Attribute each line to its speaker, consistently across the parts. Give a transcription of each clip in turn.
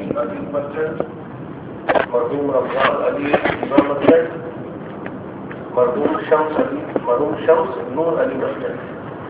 Speaker 1: علی مسجد، مرحوم رمضان علی امام مسجد، مرحوم شمس نور علی مسجد۔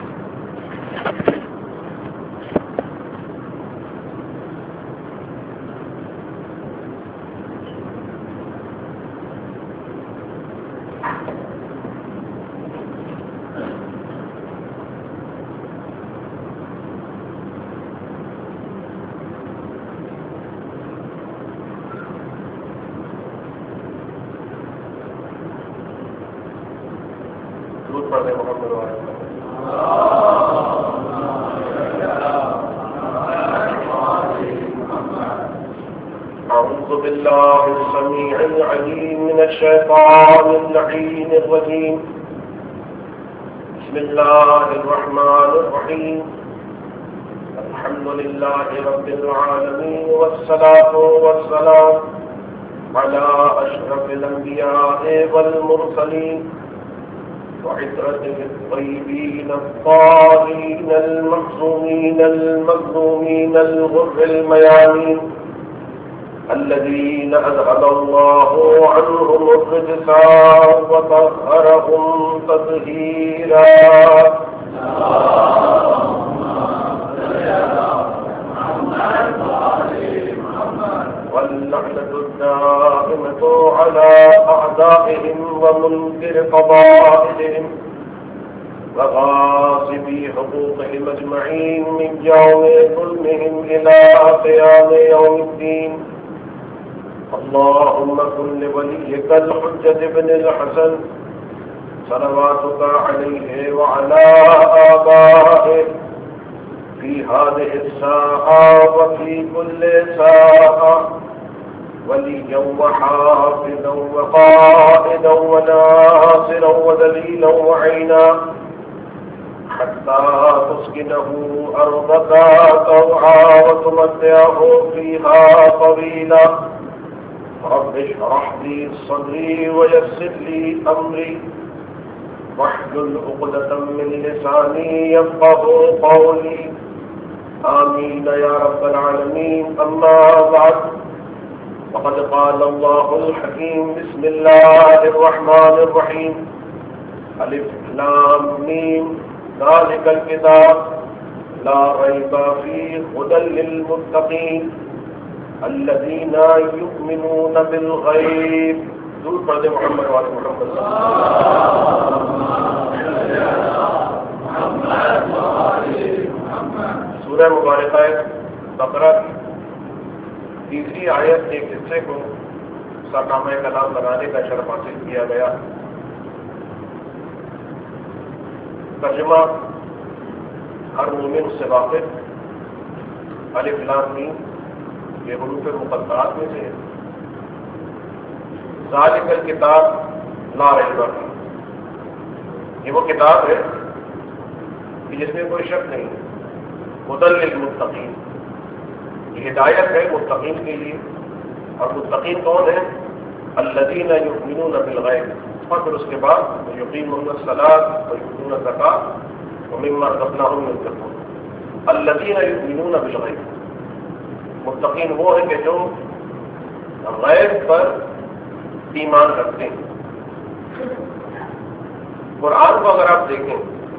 Speaker 1: أعوذ بالله السميع العليم من الشيطان اللعين الرجيم. بسم الله الرحمن الرحيم. الحمد لله رب العالمين، والصلاة والسلام على أشرف الأنبياء والمرسلين وعترته الطيبين الطاهرين المعصومين المظلومين الغر الميامين الذين أذهب الله عنهم الرجس وطهرهم تطهيرا. واللعنة الدائمة على أعدائهم ومنكر قضائهم وغاصبي حقوقهم أجمعين من يوم ظلمهم إلى قيام يوم الدين. اللهم كن لوليك الحجة بن الحسن صلواتك عليه وعلى آبائه في هذه الساعة وفي كل ساعة وليا وحافظا وقائدا وناصرا ودليلا وعينا حتى تسكنه أرضك طوعا وتمتعه فيها طويلا. رب اشرح لي صدري ويسر لي أمري واحلل عقدة من لساني يفقهوا قولي. آمين يا رب العالمين. أما بعد، فقد قال الله الحكيم. بسم الله الرحمن الرحيم. ألف لام ميم ذلك الكتاب لا ريب فيه هدى للمتقين الذين يؤمنون بالغيب. ذو پرد محمد وعلى محمد سورہ مبارکہ بقرہ تیسری آیت ایک حصے کو سرنامہ کلام بنانے کا شرف حاصل کیا گیا. ترجمہ ہر مومن سے واقف. الف لام میم یہ حروف مقطعات میں سے ذالک الکتاب لا ریب فیہ، یہ وہ کتاب ہے کہ جس میں کوئی شک نہیں. ہدی للمتقین، یہ ہدایت ہے متقین کے لیے. اور متقین کون ہیں؟ الذین یؤمنون بالغیب، اور پھر اس کے بعد یقیمون الصلاۃ ویؤتون الزکاۃ ومما رزقناہم ينفقون. الذین یؤمنون بالغیب، متقین وہ ہیں کہ جو غیب پر ایمان رکھتے ہیں. قرآن کو اگر آپ دیکھیں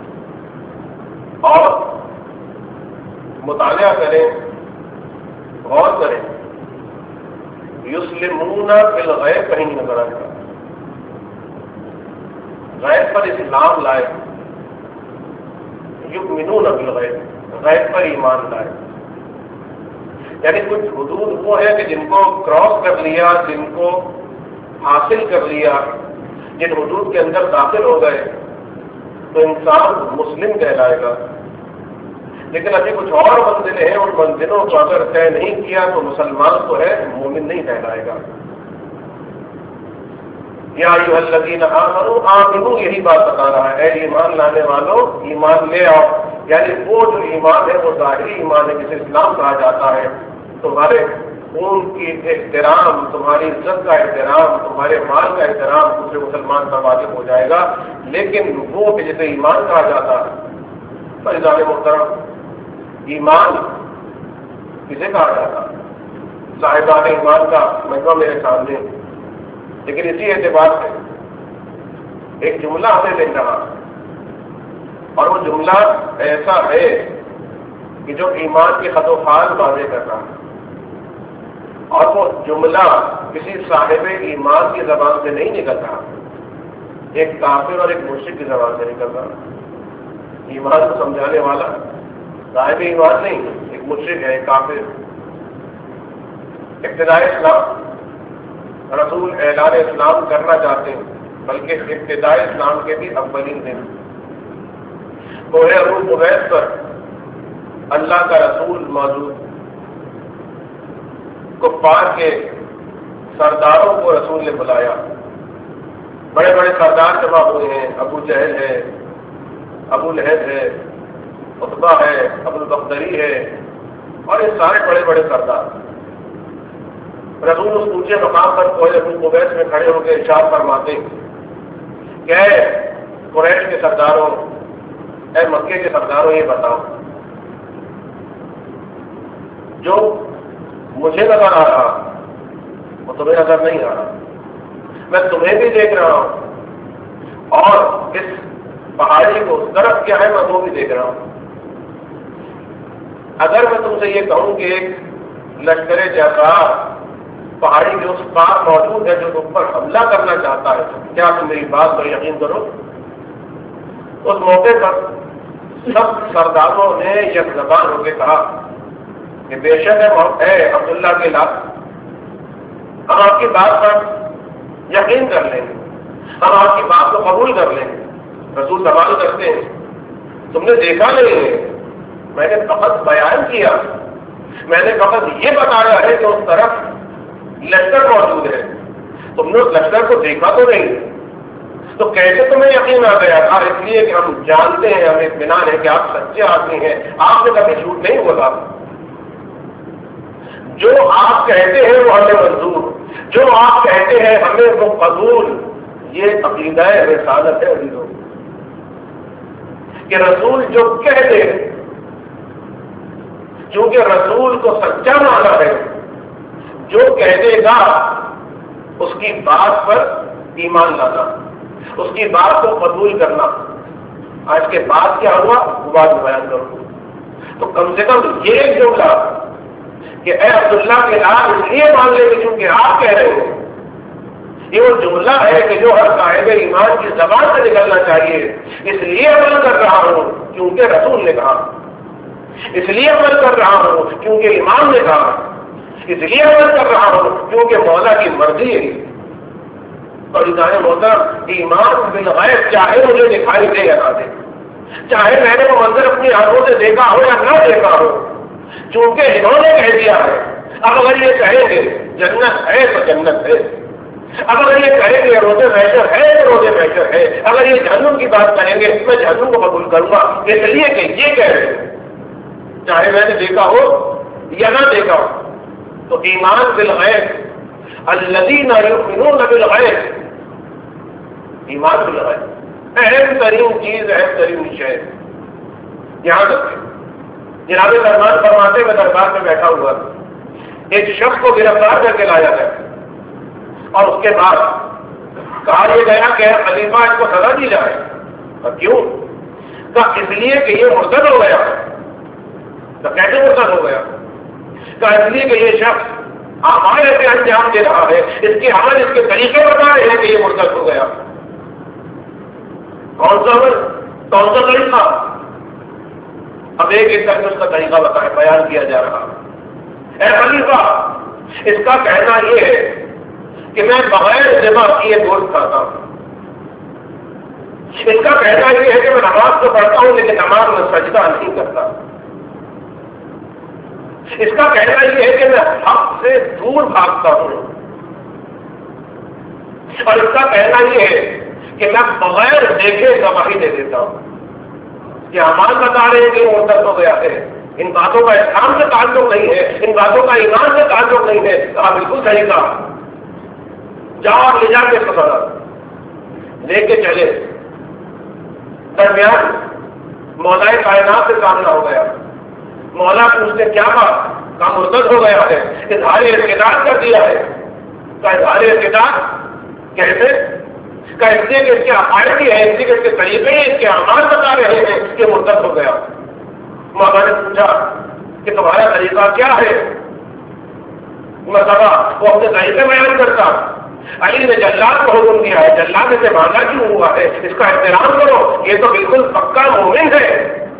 Speaker 1: اور مطالعہ کریں، غور کریں، یسلمون بالغیب کہیں نہیں نظر آئے گا. غیب پر اسلام لائے، یؤمنون بالغیب، غیب پر ایمان لائے. یعنی کچھ حدود وہ ہے کہ جن کو کراس کر لیا، جن کو حاصل کر لیا، جن حدود کے اندر داخل ہو گئے تو انسان مسلم کہلائے گا. لیکن ابھی کچھ اور منزلیں ہیں، ان منزلوں کو اگر طے نہیں کیا تو مسلمان تو ہے، مومن نہیں کہلائے گا. یا ایھا الذین آمنوا آمنوا، یہی بات بتا رہا ہے، اے ایمان لانے والوں ایمان لے آؤ. یعنی وہ جو ایمان ہے وہ ظاہری ایمان ہے جسے اسلام کہا جاتا ہے. تمہارے خون کی احترام، تمہاری عزت کا احترام، تمہارے مال کا احترام دوسرے مسلمان کا واجب ہو جائے گا. لیکن وہ کہ جسے ایمان کہا جاتا ہے، فیضان محترم، ایمان کسے کہا جاتا ہے؟ صاحبان ایمان کا مجمع میرے سامنے، لیکن اسی اعتبار سے ایک جملہ ہمیں مل رہا اور وہ جملہ ایسا ہے کہ جو ایمان کے خط و خال واضح کر رہا ہے، اور وہ جملہ کسی صاحب ایمان کی زبان سے نہیں نکل رہا، ایک کافر اور ایک مشرک کی زبان سے نکل رہا۔ ایمان کو سمجھانے والا صاحب ایمان نہیں، ایک مشرک ہے، ایک کافر۔ ابتدائی اسلام، رسول اعلان اسلام کرنا چاہتے ہیں، بلکہ ابتدائی اسلام کے بھی اولین دن کوہ روح قبیس پر اللہ کا رسول موجود، کفار کے سرداروں کو رسول نے بلایا، بڑے بڑے سردار جمع ہوئے ہیں، ابو جہل ہے، ابو لہب ہے، عتبہ ہے، ابو البختری ہے، اور یہ سارے بڑے بڑے سردار رسول اس اونچے مقام پر کوہ روح قبیس میں کھڑے ہو کے ارشاد فرماتے کہ اے قریش کے سرداروں، اے مکے کے سرداروں، یہ بتاؤ جو مجھے نظر آ رہا وہ تمہیں نظر نہیں آ رہا، میں تمہیں بھی دیکھ رہا ہوں، اور اس پہاڑی کو درخت کیا ہے میں وہ بھی دیکھ رہا ہوں۔ اگر میں تم سے یہ کہوں کہ ایک لشکر جزار پہاڑی کے اس پار موجود ہے جو تم پر حملہ کرنا چاہتا ہے، کیا تم میری بات پر یقین کرو؟ اس موقع پر سب سرداروں نے یک زبان ہو کے کہا کہ بے شک ہے عبداللہ کے لاکھ، ہم آپ کی بات پر یقین کر لیں گے، ہم آپ کی بات کو قبول کر لیں گے۔ رسول سوال کرتے ہیں تم نے دیکھا نہیں ہے، میں نے فقط بیان کیا، میں نے فقط یہ بتایا ہے کہ اس طرف لشکر موجود ہے، تم نے اس لشکر کو دیکھا تو نہیں، تو کیسے تمہیں یقین آ گیا؟ اور اس لیے کہ ہم جانتے ہیں، ہمیں اطمینان ہے کہ آپ سچے آدمی ہیں، آپ نے کبھی جھوٹ نہیں بولا، جو آپ کہتے ہیں وہ ہمیں منظور، جو آپ کہتے ہیں ہمیں وہ قبول۔ یہ عقیدہ رسالت ہے عزیزوں، کہ رسول جو کہہ دے، چونکہ رسول کو سچا مانا ہے، جو کہہ دے گا اس کی بات پر ایمان لانا، اس کی بات کو قبول کرنا۔ آج کے بعد کیا ہوا وہ بات بیان کروں، تو کم سے کم یہ ایک جملہ کہ اے عبداللہ کے نام اس لیے مان لے کہ چونکہ آپ کہہ رہے ہو، یہ وہ جملہ ہے کہ جو ہر صاحب ایمان کی زبان سے نکلنا چاہیے۔ اس لیے عمل کر رہا ہوں کیونکہ رسول نے کہا، اس لیے عمل کر رہا ہوں کیونکہ امام نے کہا، اس لیے عمل کر رہا ہوں کیونکہ مولا کی مرضی ہے۔ اور انسان محترم، ایمان بالغیب چاہے مجھے دکھائی دے یا نہ دے، چاہے میں نے وہ منظر اپنی آنکھوں سے دیکھا ہو یا نہ دیکھا ہو، چونکہ انہوں نے کہہ دیا ہے۔ اب اگر یہ کہیں گے جنت ہے تو جنت ہے، اگر یہ کہیں گے روزے محشر ہے تو روزے محشر ہے، اگر یہ جہنم کی بات کہیں گے میں جہنم کو قبول کروں گا، اس لیے کہ یہ کہہ رہے ہیں، چاہے میں نے دیکھا ہو یا نہ دیکھا ہو۔ تو ایمان بالغیب، الذین یؤمنون بالغیب، ایمان بالغیب اہم ترین چیز، اہم ترین شے۔ یہاں تک جناب دربار فرماتے میں دربار میں بیٹھا ہوا ایک شخص کو گرفتار کر کے لایا گیا، اور اس کے بعد کہا یہ گیا کہ خلیفہ اس کو سزا دی جائے۔ اور کیوں؟ کہا اس لیے کہ یہ مرتد ہو گیا۔ تو کیسے مرتد ہو گیا؟ کہا اس لیے کہ یہ شخص اعمال ایسے انجام دے رہا ہے، اس کے عمل اس کے طریقے بتا رہے ہیں کہ یہ مرتد ہو گیا۔ کون سا عمل؟ کون سا طریقہ؟ اب ایک ایک کر کے اس کا طریقہ بتایا، بیان کیا جا رہا۔ اے خلیفہ، اس کا کہنا یہ ہے کہ میں بغیر ذبح کیے گوشت کھاتا ہوں، اس کا کہنا یہ ہے کہ میں نماز تو پڑھتا ہوں لیکن نماز میں سجدہ نہیں کرتا، اس کا کہنا یہ ہے کہ میں حق سے دور بھاگتا ہوں، اور اس کا کہنا یہ ہے کہ میں بغیر دیکھے گواہی دے دیتا ہوں۔ یہ اعمال بتا رہے ہیں کہ وہ مرتد ہو گیا ہے، ان باتوں کا اسلام سے تعلق نہیں ہے، ان باتوں کا ایمان سے تعلق نہیں ہے۔ کہا بالکل صحیح کہا، جاؤ اور لے جا کے سفر لے کے چلے۔ درمیان مولا کائنات سے سامنا ہو گیا۔ مولا پوچھتے کیا بات؟ کا مرتد ہو گیا ہے، اظہار ارتداد کر دیا ہے. کا اظہار ارتداد کیسے؟ کیسے کہ اس کے عقائد کی حیثیت کے اس کے طریقے اس کے اعمال بتا رہے ہیں کہ مرتد ہو گیا. مولا نے پوچھا کہ تمہارا طریقہ کیا ہے؟ مرتبہ وہ اپنے طریقے بیان کرتا. علی نے جلاد کو حکم دیا ہے، جلاد سے مانگا کیوں ہوا ہے، اس کا احترام کرو، یہ تو بالکل پکا مومن ہے.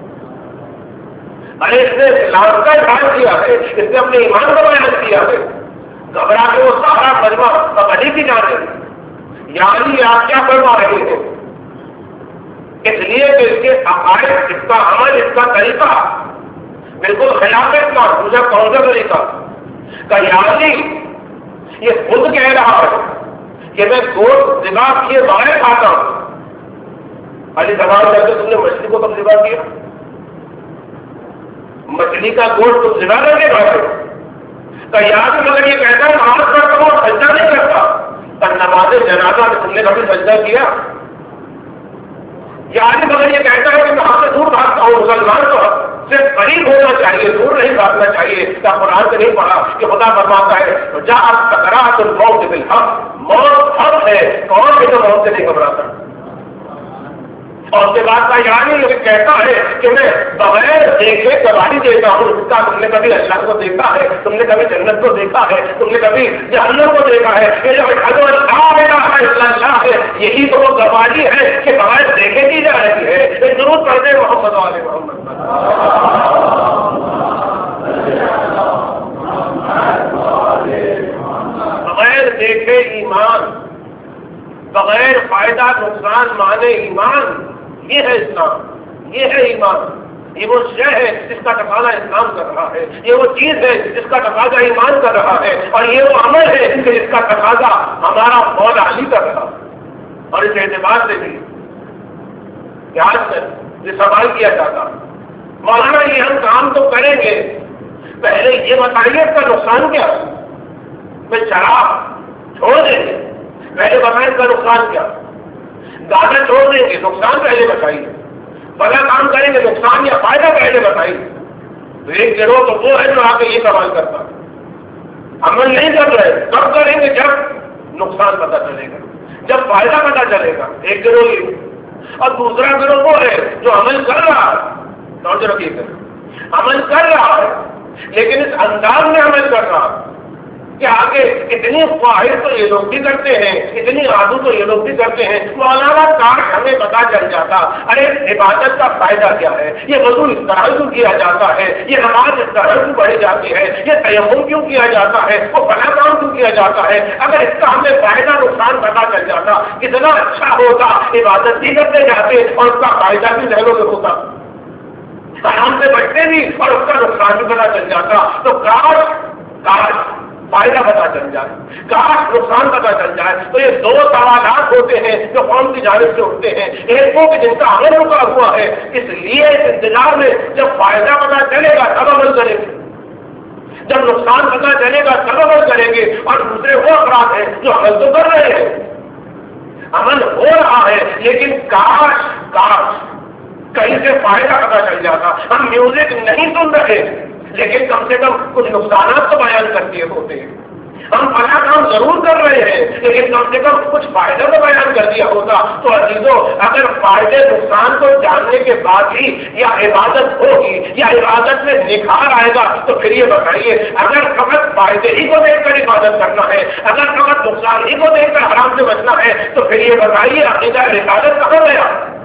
Speaker 1: ارے اس نے اسلام کا اظہار کیا ہے، اس نے اپنے ایمان کا بیان کیا ہے. گھبرا کے وہ سارا مجمع اب علی کی جانے یعنی آپ کیا فرما رہے ہیں؟ اس لیے کہ اس کے عقائد، اس کا عمل، اس کا طریقہ بالکل خلاف اسلام. مجھے کون سا طریقہ کا یعنی یہ خود کہہ رہا ہے کہ میں گوشت ذبح کیے بغیر کھاتا ہوں. علی سوال کرتے تم نے مچھلی کو کب ذبح کیا؟ مچھلی کا گوشت تم ذبح کر کے کھاتے ہو؟ کا یاد مگر یہ کہتا ہے نماز پڑھتا ہوں اور سجدہ نہیں کرتا. پر نماز جنازہ میں تم نے کبھی سجدہ کیا؟ یعنی مگر یہ کہتا ہے کہ میں آپ سے دور بھاگتا ہوں. مسلمان تو صرف قریب ہونا چاہیے، دور نہیں بھاگنا چاہیے. کیا قرآن سے نہیں پڑھا کہ خدا فرماتا ہے جاءت سکرات الموت بالحق، موت حق ہے، کون ہے جو موت سے نہیں گھبراتا؟ اور اس کے بعد کا یعنی یہ کہتا ہے کہ میں بغیر دیکھے گواہی دیتا ہوں. کیا تم نے کبھی اللہ کو دیکھا ہے؟ تم نے کبھی جنت کو دیکھا ہے؟ تم نے کبھی جہنم کو دیکھا ہے؟ یہ جو اشہد ان لا الہ الا اللہ ہے، یہی تو وہ گواہی ہے کہ بغیر دیکھے کی جا رہی ہے. یہ ضرور پڑھ دے محمد علیہ محمد. بغیر دیکھے ایمان، بغیر فائدہ نقصان مانے ایمان، یہ ہے اسلام، یہ ہے ایمان. یہ وہ شے ہے جس کا تقاضا اسلام کر رہا ہے، یہ وہ چیز ہے جس کا تقاضا ایمان کر رہا ہے، اور یہ وہ عمل ہے کہ جس کا تقاضا ہمارا مولا علی کر رہا ہے. اور اس اعتبار سے بھی یاد میں یہ سوال کیا جاتا مولانا یہ ہم کام تو کریں گے، پہلے یہ بتائیے اس کا نقصان کیا؟ میں شراب چھوڑ دیں گے، پہلے بتائیں اس کا نقصان کیا؟ گانا چھوڑ دیں گے، نقصان پہلے بتائیے. بڑا کام کریں گے، نقصان یا فائدہ پہلے بتائیے. تو ایک گروہ تو وہ ہے جو آ کے یہ سوال کرتا عمل نہیں کر رہے. کب کریں گے؟ جب نقصان پتہ چلے گا، جب فائدہ پتہ چلے گا. ایک گروہ یہ، اور دوسرا گروہ وہ ہے جو عمل کر رہا ہے. توجہ رکھیے، عمل کر رہا ہے لیکن اس انداز میں عمل کر رہا ہے کہ آگے اتنی خواہش تو یہ لوگ بھی کرتے ہیں، اتنی آدو تو یہ لوگ بھی کرتے ہیں. مولانا کاش ہمیں پتا چل جاتا ارے عبادت کا فائدہ کیا ہے، یہ وضو اس طرح کیوں کیا جاتا ہے، یہ نماز اس طرح کیوں پڑھی جاتی ہے، یہ تیمم کیوں کیا جاتا ہے، وہ فلاں کام کیوں کیا جاتا ہے. اگر اس کا ہمیں فائدہ نقصان پتا چل جاتا کتنا اچھا ہوتا. عبادت بھی کرتے جاتے اور اس کا فائدہ بھی ذہنوں میں ہوتا، حرام سے بچتے بھی اور اس کا نقصان بھی پتا چل جاتا. تو کاش فائدہ پتا چل جائے، کاش نقصان پتا چل جائے. تو یہ دو سوالات ہوتے ہیں جو قوم کی جانب سے اٹھتے ہیں. ایک وہ کہ جن کا عمل رکا ہوا ہے، اس لیے اس انتظار میں جب فائدہ پتا چلے گا تب عمل کریں گے، جب نقصان پتا چلے گا تب عمل کریں گے. اور دوسرے وہ افراد ہیں جو عمل تو کر رہے ہیں، عمل ہو رہا ہے، لیکن کاش کہیں سے فائدہ پتا چل جاتا. ہم میوزک نہیں سن رہے لیکن کم سے کم کچھ نقصانات تو بیان کرتے ہوتے ہیں. ہم فلاں کام ضرور کر رہے ہیں لیکن کم سے کم کچھ فائدہ تو بیان کر دیا ہوتا. تو عزیزوں، اگر فائدے نقصان کو جاننے کے بعد ہی یا عبادت ہوگی یا عبادت میں نکھار آئے گا تو پھر یہ بتائیے، اگر فقط فائدے ہی کو دیکھ کر عبادت کرنا ہے، اگر فقط نقصان ہی کو دیکھ کر حرام سے بچنا ہے تو پھر یہ بتائیے عقیدہ رسالت کہاں گیا؟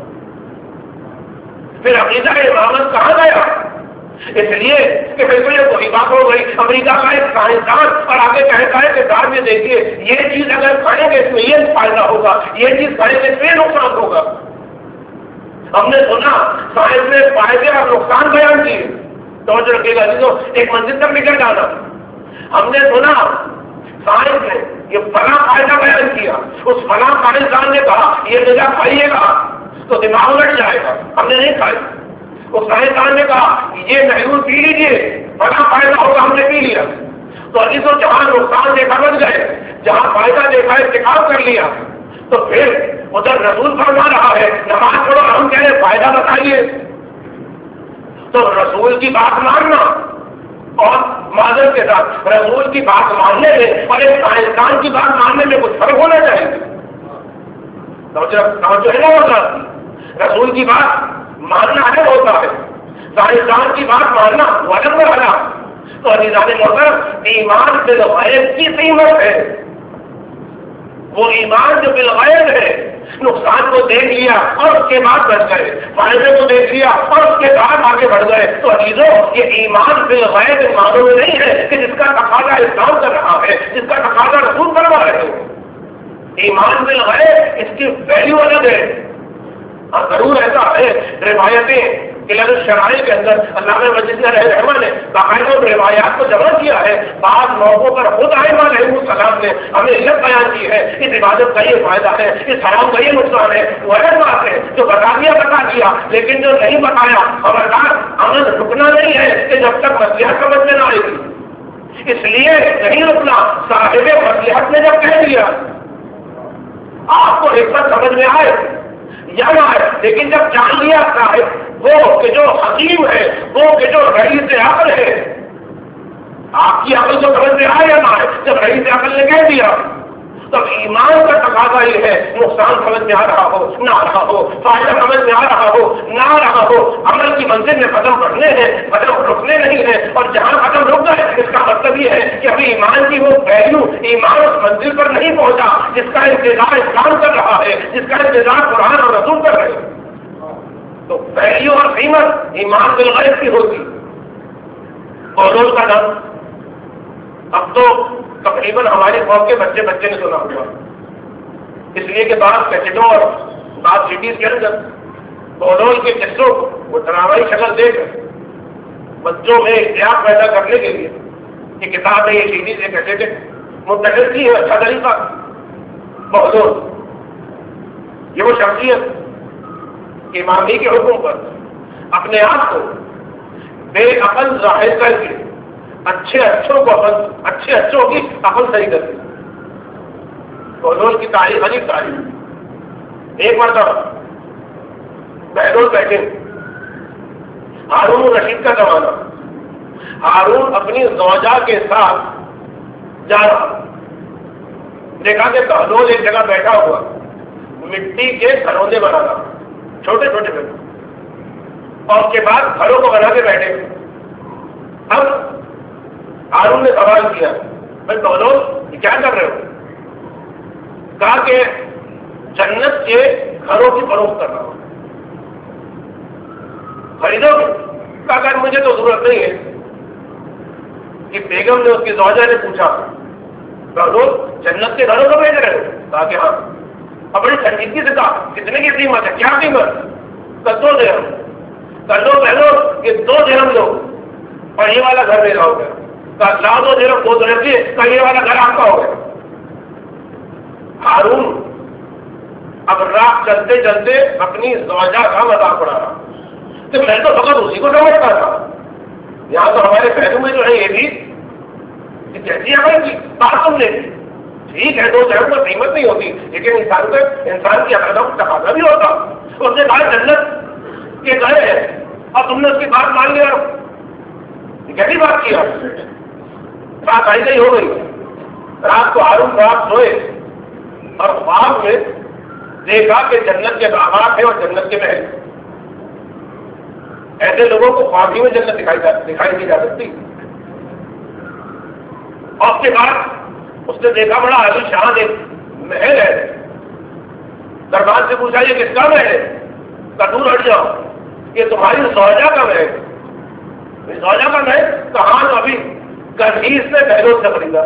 Speaker 1: پھر عقیدہ امامت کہاں گیا؟ اس لیے کہ پھر یہ وہی بات ہو گئی. امریکہ کا ایک سائنسدان اور آگے کہتا ہے کہ دار میں دیکھیے یہ چیز اگر کھائیں گے اس میں یہ فائدہ ہوگا، یہ چیز کھائیں گے اس میں نقصان ہوگا. ہم نے سنا سائنس نے فائدے اور نقصان بیان کیے. توجہ رکھیے گا عزیزوں، ایک منزل تک نکل جانا. ہم نے سنا سائنس نے یہ فلاں فائدہ بیان کیا، اس فلاں سائنسدان نے کہا یہ غذا کھائیے گا تو دماغ لٹ جائے گا، ہم نے نہیں کھائی. اس سائنسدان نے کہا یہ محلول پی لیجیے بڑا فائدہ ہوگا، ہم نے پی لیا. تو عزیزوں جہاں نقصان دیکھا بچ گئے، جہاں فائدہ دیکھا اتکاب کر لیا. تو پھر ادھر رسول فرما رہا ہے نماز پڑھو، ہم کہہ رہے فائدہ بتائیے. تو رسول کی بات ماننا اور معذرت کے ساتھ رسول کی بات ماننے میں اور ایک سائنسدان کی بات ماننے میں کچھ فرق ہونا چاہیے. توجہ ہے ہوتا رسول کی بات ماننا ہے ہوتا ہے, سائنسدان کی بات ماننا وزن والا. تو نظام محترم ایمان بالغیب کی قیمت ہے. وہ ایمان جو بالغیب ہے, نقصان کو دیکھ لیا اور اس کے بعد بچ گئے, فائدے کو دیکھ لیا اور اس کے بعد آگے بڑھ گئے. تو عزیزوں یہ ایمان بالغیب معنوں میں نہیں ہے کہ جس کا تقاضا اسلام کر رہا ہے, جس کا تقاضا رسول کروا رہے ہیں. ایمان بالغیب اس کی ویلیو الگ ہے. اور ضرور ایسا ہے روایتیں شرائع کے اندر علامہ مجلسی رحمہ نے باقاعدہ روایات کو جمع کیا ہے. بعض موقعوں پر خود ائمہ علیہ السلام نے ہمیں علت بیان کی ہے اس عبادت کا یہ فائدہ ہے, اس حرام کا یہ نقصان ہے. وہ الگ بات ہے جو بتا دیا, لیکن جو نہیں بتایا خبردار عمل رکنا نہیں ہے کہ جب تک مصلحت سمجھ میں نہ آئے گی. اس لیے نہیں رکنا. صاحب مصلحت نے جب کہہ دیا آپ کو حکمت سمجھ میں آئے یا نہ آئے, لیکن جب جان لیا صاحب وہ کہ جو حکیم ہے, وہ کہ جو رئیس عقل ہے, آپ کی عقل کو سمجھ میں آئے یا نہ آئے, جب رئیس عقل نے کہہ دیا تب ایمان کا تقاضا یہ ہے نقصان سمجھ میں آ رہا ہو نہ آ رہا ہو, فائدہ سمجھ میں آ رہا ہو نہ آ رہا ہو, عمل کی منزل میں قدم بڑھنے ہیں, قدم رکنے نہیں ہے. اور جہاں قدم رک گئے اس کا مطلب یہ ہے کہ ابھی ایمان کی وہ ویلیو, ایمان اس منزل پر نہیں پہنچا جس کا انتظار اسلام کر رہا ہے, جس کا انتظار قرآن اور رسول کر رہے ہیں. تو ویلیو اور قیمت ایمان بالغیب کی ہوتی. اور کا نام اب تو تقریباً ہمارے قوم کے بچے نے سنا ہوا, اس لیے کہ بعض کیسٹوں اور بعض سٹیز کے اندر بولول کے قصوں کو وہ ڈرامائی شکل دے کر بچوں میں احتیاط پیدا کرنے کے لیے یہ کتاب ہے, یہ سیڈیز ہے, کیسٹیں منتقل کی ہے. اچھا طریقہ بولول یہ وہ شخصیت امامی کے حکم پر اپنے آپ کو بے عقل ظاہر کر کے اچھے اچھوں کی عقل صحیح کر دی. بہلول کی تاریخ عجیب تاریخ. ایک مرتبہ بہلول بیٹھے, ہارون رشید کا زمانہ, ہارون اپنی زوجہ کے ساتھ جا رہا, دیکھا کہ بہلول ایک جگہ بیٹھا ہوا مٹی کے گھروندے بنا رہا, چھوٹے چھوٹے گھر, اور اس کے بعد گھروں کو بنا کے بیٹھے. اب ہارون نے سوال کیا, بھائی بہلول یہ کیا کر رہے ہو؟ کہا کہ جنت کے گھروں کی فروخت کر رہا ہوں. خریدو گے؟ کہا کہ مجھے تو ضرورت نہیں ہے. کہ بیگم نے اس کی زوجہ نے پوچھا بہلول جنت کے گھروں کو بھیج رہے ہو؟ کہا کہ ہاں. اب بڑی سنجیدگی سے کہا کتنے کی قیمت ہے؟ کیا قیمت؟ کل 2 درہم. کل لو بہلول یہ 2 درہم لو اور یہ والا گھر میرا ہو گیا. کہا لا 2 درہم 2 درہم کی, کل یہ والا گھر آپ کا ہو گیا. ہارون اب راہ چلتے چلتے اپنی زوجہ کا مذاق اڑا رہا کہ میں تو فقط اسی کو سمجھتا تھا. یہاں تو ہمارے پہلو میں جو ہے یہ بھی کہ کیسی عمل کی بات تم نے کی. ٹھیک ہے 2 درہم پر قیمت نہیں ہوتی, لیکن انسان کی عقل کا تقاضا بھی ہوتا. اس نے کہا جنت کے گھر ہے اور تم نے اس کی بات مان لیا. کیسی بات کیا؟ بات ایسے ہی ہو گئی. رات کو ہارون رات سوئے اور خواب میں دیکھا کہ جنت کے باغات ہیں اور جنت کے محل. ایسے لوگوں کو خواب ہی میں جنت دکھائی دی جا سکتی. اور اس کے بعد اس نے دیکھا بڑا عالی شان ایک محل ہے. دربار سے پوچھا یہ کس کا محل ہے؟ کہ دور ہٹ جاؤ, یہ تمہاری زوجہ کا محل. زوجہ کا محل کہاں تو ابھی گھر سے بہلول سے خریدا.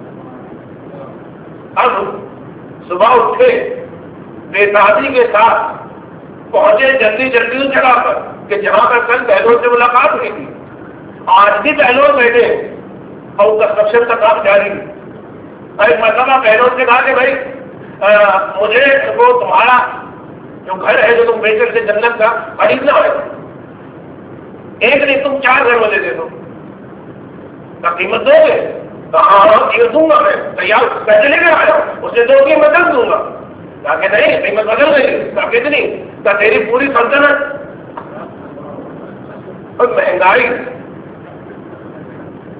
Speaker 1: اب صبح اٹھے بے تابی کے ساتھ پہنچے جلدی اس جگہ پر کہ جہاں پر کل بہلول سے ملاقات ہوئی تھی. آج بھی بہلول بیٹھے اور کنسٹرکشن کا کام جاری. ایک مرتبہ بہلول سے کہا کہ بھائی مجھے وہ تمہارا جو گھر ہے جو تم بیچ رہے تھے جنت کا خریدنا ہے. ایک نہیں تم 4 گھر مجھے دے دو. قیمت دو گے؟ ہاں قیمت دوں گا, میں تیار پیسے لے کر آیا ہوں, اسے 2 کی بدل دوں گا. کہ نہیں قیمت بدل گئی. کتنی؟ کہ تیری پوری سلطنت اور مہنگائی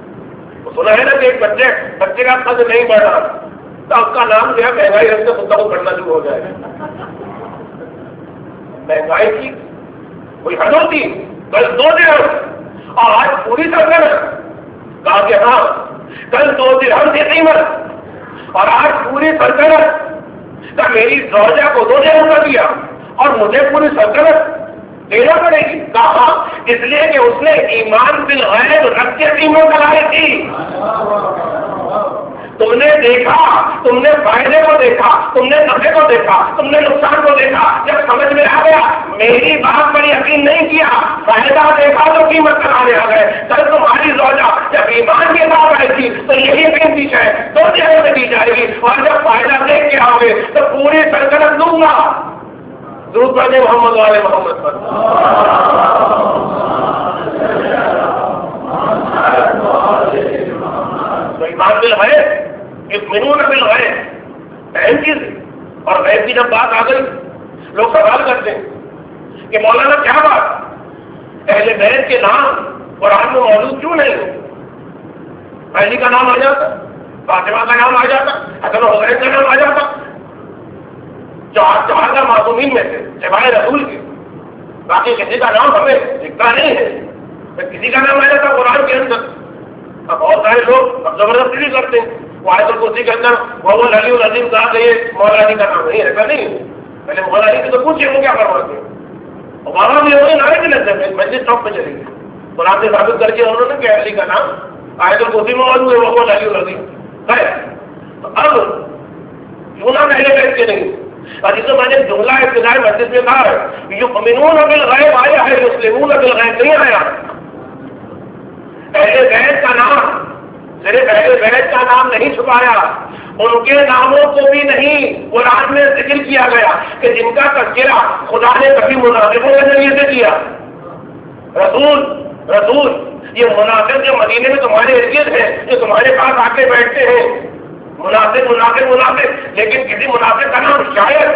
Speaker 1: سنا ہے نا کہ ایک بچے کا قد نہیں بڑھ رہا تو اس کا نام جو ہے مہنگائی رنگ سے خود کرنا شروع ہو جائے گا. مہنگائی کی کوئی حد ہوتی، کل 2 درہم اور آج پوری سلطنت. کہا کہ ہاں کل 2 درہم کی قیمت اور آج پوری سلطنت. کہ میری زوجہ کو 2 درہم کا دیا اور مجھے پوری سلطنت دینا پڑے گی. کہا اس لیے کہ اس نے ایمان بالغیب رکھ کے قیمت لگائی تھی. تم نے دیکھا، تم نے فائدے کو دیکھا، تم نے نفع کو دیکھا، تم نے نقصان کو دیکھا. جب سمجھ میں آ گیا میری بات پر یقین نہیں کیا، فائدہ دیکھا تو قیمت لگانے آ گئے. کل تمہاری زوجہ جب ایمان کے ساتھ آئی تھی تو یہی قیمتی ہے 2 درہم میں دی جائے گی، اور جب فائدہ دیکھ کے آؤ گے تو پوری سلطنت دوں گا. درود پڑھیں محمد والے محمد پر. تو ایمان بالغیب، یؤمنون بالغیب اہم چیز. اور غیب کی جب بات آ گئی لوگ سوال کرتے ہیں کہ مولانا کیا بات، اہل بیت کے نام قرآن میں موجود کیوں نہیں؟ علی کا نام آ جاتا، فاطمہ کا نام آ جاتا، حسن و حسین کا نام آ جاتا، چوہادہ معصومین میں سے سوائے رسول کے باقی کسی کا نام ہمیں دکھتا نہیں ہے. کسی کا نام آ جاتا قرآن کے اندر. اب بہت سارے لوگ اب زبردستی بھی کرتے ہیں. وہ آیت الکرسی کے اندر وہ علی العظیم کہا کہ یہ مولا علی کا نام نہیں ہے، ایسا نہیں ہے. پہلے مولا علی سے تو پوچھے وہ کیا فرماتے ہیں. اور وہاں بھی ہوئے نعرے بھی لگتے ہیں، مسجد چوک پہ چلے گئے قرآن سے ثابت کر کے انہوں نے کہ علی کا نام آیت الکرسی میں موجود ہے، وہ علی العظیم ہے. تو اب کیوں نہ پہلے بیٹھ کے نہیں. اور جسے میں نے جملہ ابتدائی مسجد میں کہا ہے یؤمنون بالغیب آیا ہے، مسلمون بالغیب نہیں آیا. اہل بیت کا نام صرف اہل بیت کا نام نہیں چھپایا، ان کے ناموں کو بھی نہیں قرآن میں ذکر کیا گیا کہ جن کا تذکرہ خدا نے کبھی منافقوں کے ذریعے سے کیا. رسول یہ منافق جو مدینے میں تمہارے ارد ہیں، جو تمہارے پاس آ کے بیٹھتے ہیں، منافق لیکن کسی منافق کا نام شاید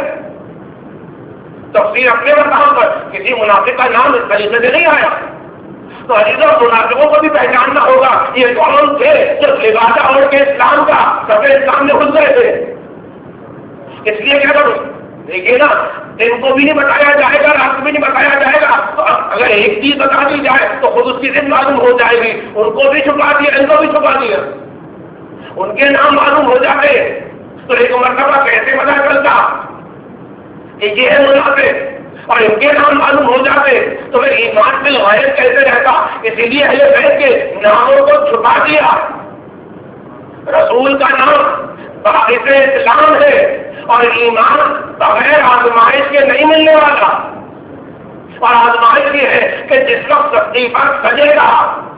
Speaker 1: تفسیر اپنے مقام پر کسی منافق کا نام اس طریقے سے نہیں آیا. تو عزیزوں منافقوں کو بھی پہچاننا ہوگا یہ کون تھے جو لباسہ اوڑھ کے اسلام کا سفید اسلام میں گھس گئے تھے. اس لیے کیا کروں دیکھیے نا، ان کو بھی نہیں بتایا جائے گا، رات بھی نہیں بتایا جائے گا. تو اگر ایک چیز بتا دی جائے تو خود اس کی ضد معلوم ہو جائے گی. ان کو بھی چھپا دیا، ان کو بھی چھپا دیا. ان کے نام معلوم ہو جاتے تو ایک مرتبہ کیسے پتا چلتا کہ یہ ہے منافق، اور ان کے نام معلوم ہو جاتے تو پھر ایمان بالغیب کیسے رہتا. اسی لیے اہل بیت کے ناموں کو چھپا دیا. رسول کا نام باعث اسلام ہے اور ایمان بغیر آزمائش کے نہیں ملنے والا. اور آزمائش یہ ہے کہ جس وقت صدیقہ سجے گا،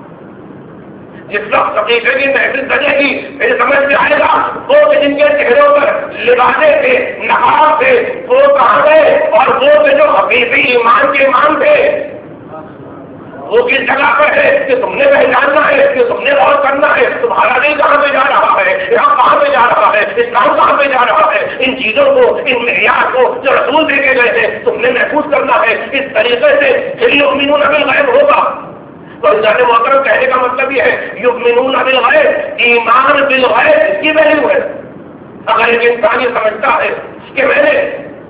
Speaker 1: جس وقت صدیقے کی محفل سجے گی پھر سمجھ میں آئے گا وہ کہ جن کے چہروں پر لباسے تھے، نقاب تھے، وہ کہاں گئے، اور وہ کہ جو حقیقی ایمان کے ایمان تھے وہ کس جگہ پر ہے کہ تم نے پہچاننا ہے، کہ تم نے غور کرنا ہے. تمہارا دل کہاں پہ جا رہا ہے، یہاں کہاں پہ جا رہا ہے، اسلام کہاں پہ جا رہا ہے. ان چیزوں کو، ان معیار کو جو رسول دے کے گئے تھے تم نے محفوظ کرنا ہے. اس طریقے سے پھر یؤمنون بالغیب ہوگا. تو جانے محترم کہنے کا مطلب یہ ہے یؤمنون بالغیب، ایمان بالغیب اس کی ویلیو ہے. اگر ایک انسان یہ سمجھتا ہے کہ میں نے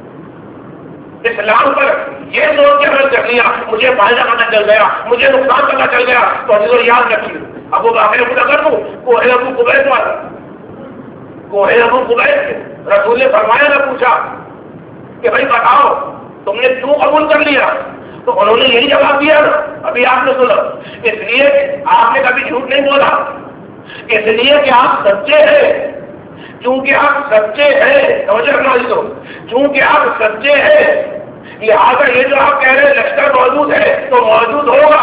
Speaker 1: اسلام پر یہ سوچ کے عمل کر لیا، مجھے فائدہ پتہ چل گیا، مجھے نقصان پتہ چل گیا، تو حضور یاد رکھیے ابو بکر خود اگر تو کوہ ابو قبیس والا، کوہ ابو قبیس رسول نے فرمایا نہ پوچھا کہ بھائی بتاؤ تم نے کیوں قبول کر لیا، تو انہوں نے یہی جواب دیا نا ابھی آپ نے سنا. اس لیے آپ نے کبھی جھوٹ نہیں بولا، اس لیے کہ آپ سچے ہیں. چونکہ آپ سچے ہیں، توجہ رکھنا دو، چونکہ آپ سچے ہیں لہٰذا یہ جو آپ کہہ رہے ہیں لشکر موجود ہے تو موجود ہوگا.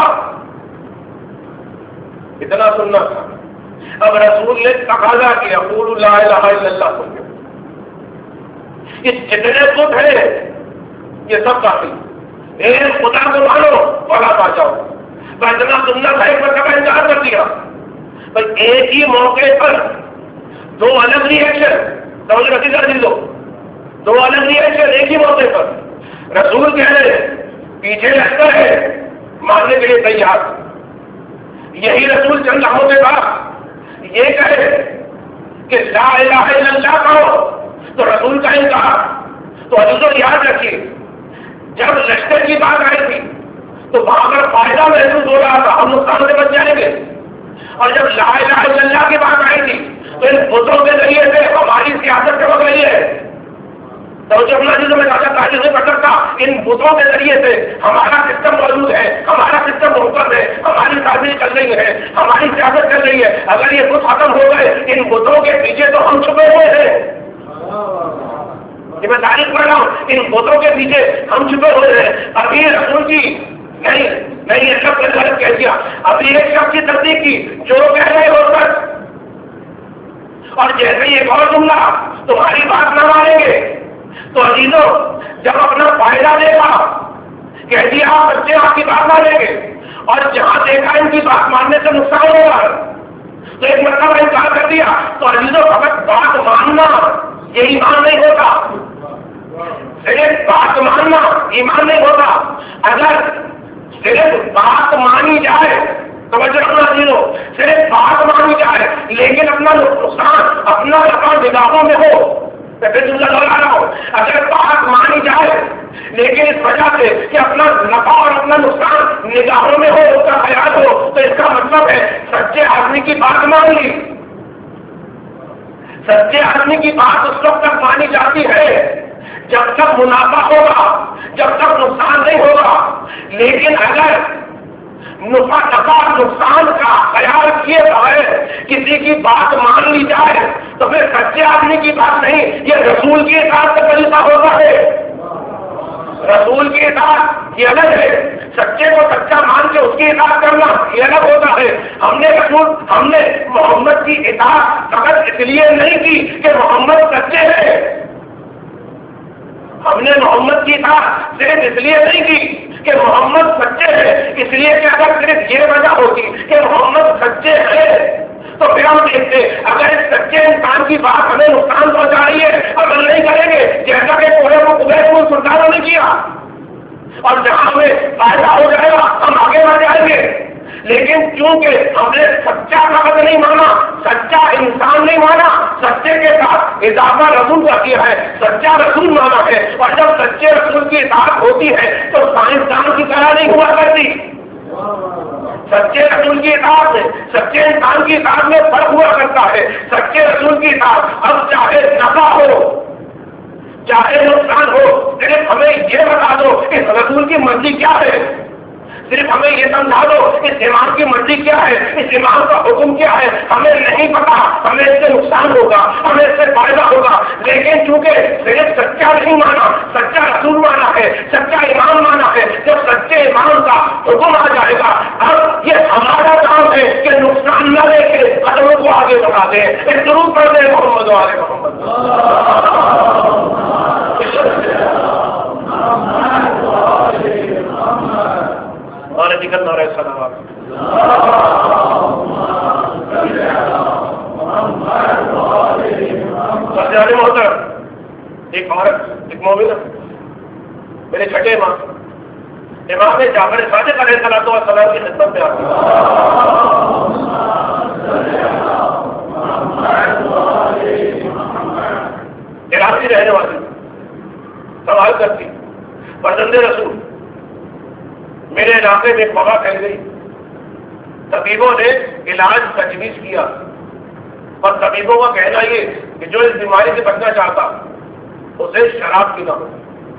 Speaker 1: اتنا سننا تھا. اب رسول نے تقاضا کیا قولوا لا الہ الا اللہ سن کے یہ جتنے خود ہیں یہ سب کافی. ایک خدا کو مانو بڑا پا جاؤ. اتنا سننا تھا، ایک مرتبہ انکار کر دیا. بھائی ایک ہی موقع پر دو الگ ریئیکشن، توجہ رکھی کر دی دو الگ ریئیکشن ایک ہی موقع پر. رسول کہہ رہے پیچھے لشکر ہے ماننے کے لیے تیار. یہی رسول چند لمحوں کے بعد یہ کہے کہ لا الہ الا اللہ کہو تو رسول کا انکار. تو عزیزوں یاد رکھیے جب لشکر کی بات آئی تھی تو وہاں پر فائدہ محسوس ہو رہا تھا، ہم نقصان سے بچ جائیں گے. اور جب لا الہ الا اللہ کی بات آئی تھی تو ان بتوں کے ذریعے سے ہماری سیاست چمک رہی ہے. تو جب میں زیادہ تعلیم نہیں پڑھ سکتا، ان بتوں کے ذریعے سے ہمارا سسٹم موجود ہے، ہمارا سسٹم محکم ہے، ہماری تعلیم چل رہی ہے، ہماری سیاست چل رہی ہے. اگر یہ بت ختم ہو گئے ان بتوں کے پیچھے تو ہم چھپے ہوئے ہیں. یہ میں تعریف کر رہا ہوں، ان بتوں کے پیچھے ہم چھپے ہوئے ہیں. ابھی رسول کی نہیں یہ سب غلط کہہ دیا. ابھی ایک شخص کی تصدیق کی جو کہہ رہے ہو سر، اور جیسے ہی ایک اور جملہ تمہاری بات نہ مانیں گے تو عزیزوں جب اپنا فائدہ دے گا کہہ دیا بچے آپ کی بات مانیں گے، اور جہاں دیکھا ان کی بات ماننے سے نقصان ہوگا تو ایک مرتبہ انکار کر دیا. تو عزیزوں فقط بات ماننا یہ ایمان نہیں ہوتا، صرف بات ماننا ایمان نہیں ہوتا. اگر صرف بات مانی جائے توجہ رکھنا عزیزوں، صرف بات مانی جائے لیکن اپنا نقصان اپنا نفع نگاہوں میں ہو، پھر جملہ دوہرا رہا ہوں، اگر بات مانی جائے لیکن اس وجہ سے کہ اپنا نفع اور اپنا نقصان نگاہوں میں ہو، اس کا خیال ہو، تو اس کا مطلب ہے سچے آدمی کی بات مان لی. سچے آدمی کی بات اس وقت تک مانی جاتی ہے جب تک منافع ہوگا، جب تک نقصان نہیں ہوگا. لیکن اگر نفع نقصان کا خیال کیے بغیر کسی کی بات مان لی جائے تو پھر سچے آدمی کی بات نہیں، یہ رسول کی اطاعت کا طریقہ ہوتا ہے. رسول کی اطاعت یہ الگ ہے، سچے کو سچا مان کے اس کی اطاعت کرنا یہ الگ ہوتا ہے. ہم نے محمد کی اطاعت فقط اس لیے نہیں کی کہ محمد سچے ہیں، ہم نے محمد کی اطاعت صرف اس لیے نہیں کی کہ محمد سچے ہیں، اس لیے کہ اگر صرف یہ وجہ ہوتی کہ محمد سچے ہیں تو پھر ہم دیکھتے اگر اس سچے انسان کی بات ہمیں نقصان پہنچا رہی ہے عمل نہیں کریں گے، جیسا کہ کوڑے کو قبیل کو سلطانوں نے کیا، اور جہاں ہمیں فائدہ ہو جائے گا ہم آگے بڑھ جائیں گے. لیکن چونکہ ہم نے سچا نقد نہیں مانا، سچا انسان نہیں مانا، سچے کے ساتھ اضافہ رسول کا کیا ہے، سچا رسول مانا ہے. اور جب سچے رسول کی اطاعت ہوتی ہے تو سائنسدان کی طرح نہیں ہوا کرتی. سچے رسول کی اطاعت سچے انسان کی اطاعت میں فرق ہوا کرتا ہے. سچے رسول کی اطاعت اب چاہے نفع ہو چاہے نقصان ہو، صرف ہمیں یہ بتا دو کہ رسول کی مرضی کیا ہے، صرف ہمیں یہ سمجھا دو اس امام کی مرضی کیا ہے، اس امام کا حکم کیا ہے. ہمیں نہیں پتا، ہمیں اس سے نقصان ہوگا، ہمیں اس سے فائدہ ہوگا. لیکن چونکہ صرف سچا نہیں مانا، سچا رسول مانا ہے، سچا امام مانا ہے، جب سچے امام کا حکم آ جائے گا اب یہ ہمارا کام ہے کہ نقصان نہ لے کے قدموں کو آگے بڑھا دیں. ضرور پڑھ دیں محمد والے محمد اور نکلنا رہے سلام. محترم ایک عورت ایک مومن میرے چھٹے امام جعفر صادق علیہ السلام کی خدمت میں آتی عراقی رہنے والی سوال کرتی فرزند رسول میرے علاقے میں ایک وبا پھیل گئی، طبیبوں نے علاج تجویز کیا اور طبیبوں کا کہنا یہ کہ جو اس بیماری سے بچنا چاہتا اسے شراب پینا ہو،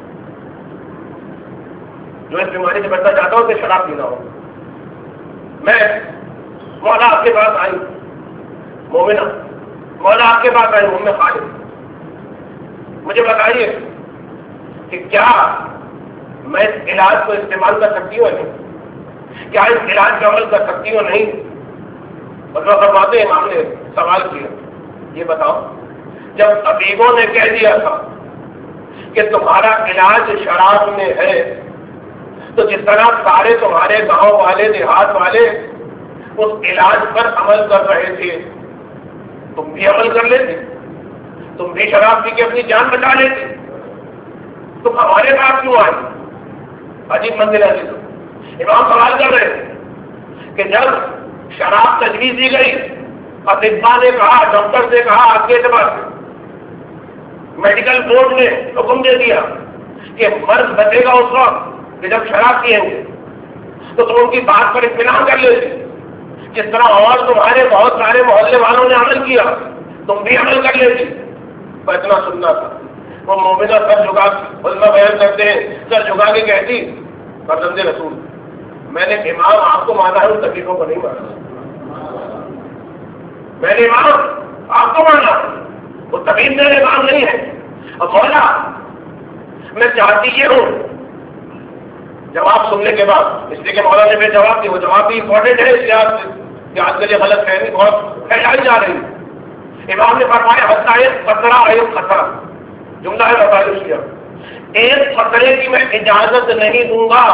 Speaker 1: جو اس بیماری سے بچنا چاہتا اسے شراب پینا ہو. میں مولا آپ کے پاس آئی، مومنہ مولا آپ کے پاس آئی، مومن خالد مجھے بتائیے کہ کیا میں اس علاج کو استعمال کر سکتی ہوں نہیں، کیا اس علاج کا عمل کر سکتی ہوں نہیں. مطلب فرماتے امام نے سوال کیا یہ بتاؤ جب طبیبوں نے کہہ دیا تھا کہ تمہارا علاج شراب میں ہے تو جس طرح سارے تمہارے گاؤں والے دیہات والے اس علاج پر عمل کر رہے تھے تم بھی عمل کر لیتے، تم بھی شراب پی کے اپنی جان بچا لیتے، تم ہمارے پاس کیوں آئے؟ عجیب منزل ہے. امام سوال کر رہے کہ جب شراب تجویز دی گئی اطباء نے کہا، ڈاکٹر نے کہا، آپ کے اعتبار سے میڈیکل بورڈ نے حکم دے دیا کہ مرد بچے گا اس وقت کہ جب شراب پیئیں گے، تو تم ان کی بات پر اطمینان کر لیتے، جس طرح اور تمہارے بہت سارے محلے والوں نے عمل کیا تم بھی عمل کر لیتی۔ پر اتنا سننا تھا۔ وہ مومنہ سر جھکا، علماء بیان کرتے ہیں، سر جھکا کے کہتی فرزند رسول میں نے امام آپ کو مانا ہے، ان تکلیفوں کو نہیں مانا، میں نے امام آپ کو مانا، وہ طبیب میرے امام نہیں ہے۔ اب مولا میں چاہتی یہ ہوں، جواب سننے کے بعد، اس لیے کہ مولا نے پھر جواب دیا، وہ جواب بھی امپورٹنٹ ہے اس لحاظ سے کہ آج کل یہ غلط فہمی بہت پھیلائی جا رہی ہے۔ امام نے فرمایا حتیٰ خطرہ ایک خطرہ، جملہ ہے بتائیے کیا، ایک خطرے کی میں اجازت نہیں دوں گا